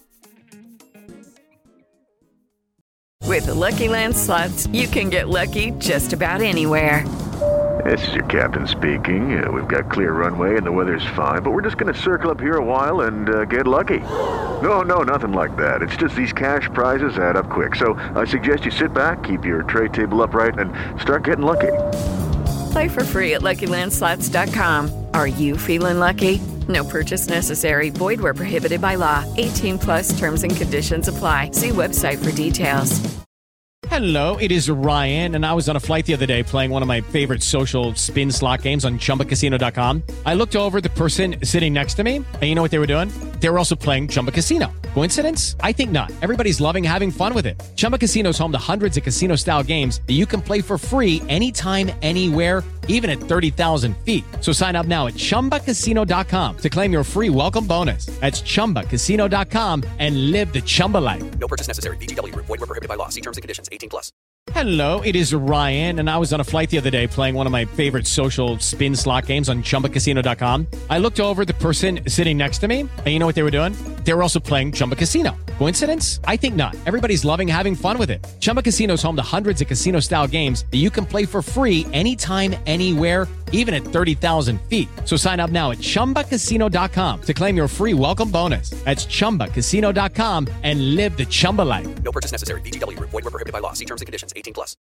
With the Lucky Land Slots, you can get lucky just about anywhere. This is your captain speaking. Uh, we've got clear runway and the weather's fine, but we're just going to circle up here a while and uh, get lucky. No, no, nothing like that. It's just these cash prizes add up quick. So I suggest you sit back, keep your tray table upright, and start getting lucky. Play for free at Lucky Land Slots dot com. Are you feeling lucky? No purchase necessary. Void where prohibited by law. eighteen plus terms and conditions apply. See website for details. Hello, it is Ryan, and I was on a flight the other day playing one of my favorite social spin slot games on Chumba Casino dot com. I looked over at the person sitting next to me, and you know what they were doing? They were also playing Chumba Casino. Coincidence? I think not. Everybody's loving having fun with it. Chumba Casino is home to hundreds of casino-style games that you can play for free anytime, anywhere, even at thirty thousand feet. So sign up now at Chumba Casino dot com to claim your free welcome bonus. That's Chumba Casino dot com and live the Chumba life. No purchase necessary. V G W. Void where prohibited by law. See terms and conditions. eighteen plus. Hello, it is Ryan, and I was on a flight the other day playing one of my favorite social spin slot games on Chumba Casino dot com. I looked over at the person sitting next to me, and you know what they were doing? They were also playing Chumba Casino. Coincidence? I think not. Everybody's loving having fun with it. Chumba Casino is home to hundreds of casino-style games that you can play for free anytime, anywhere, even at thirty thousand feet. So sign up now at Chumba Casino dot com to claim your free welcome bonus. That's Chumba Casino dot com and live the Chumba life. No purchase necessary. V G W. Void where prohibited by law. See terms and conditions. eighteen plus.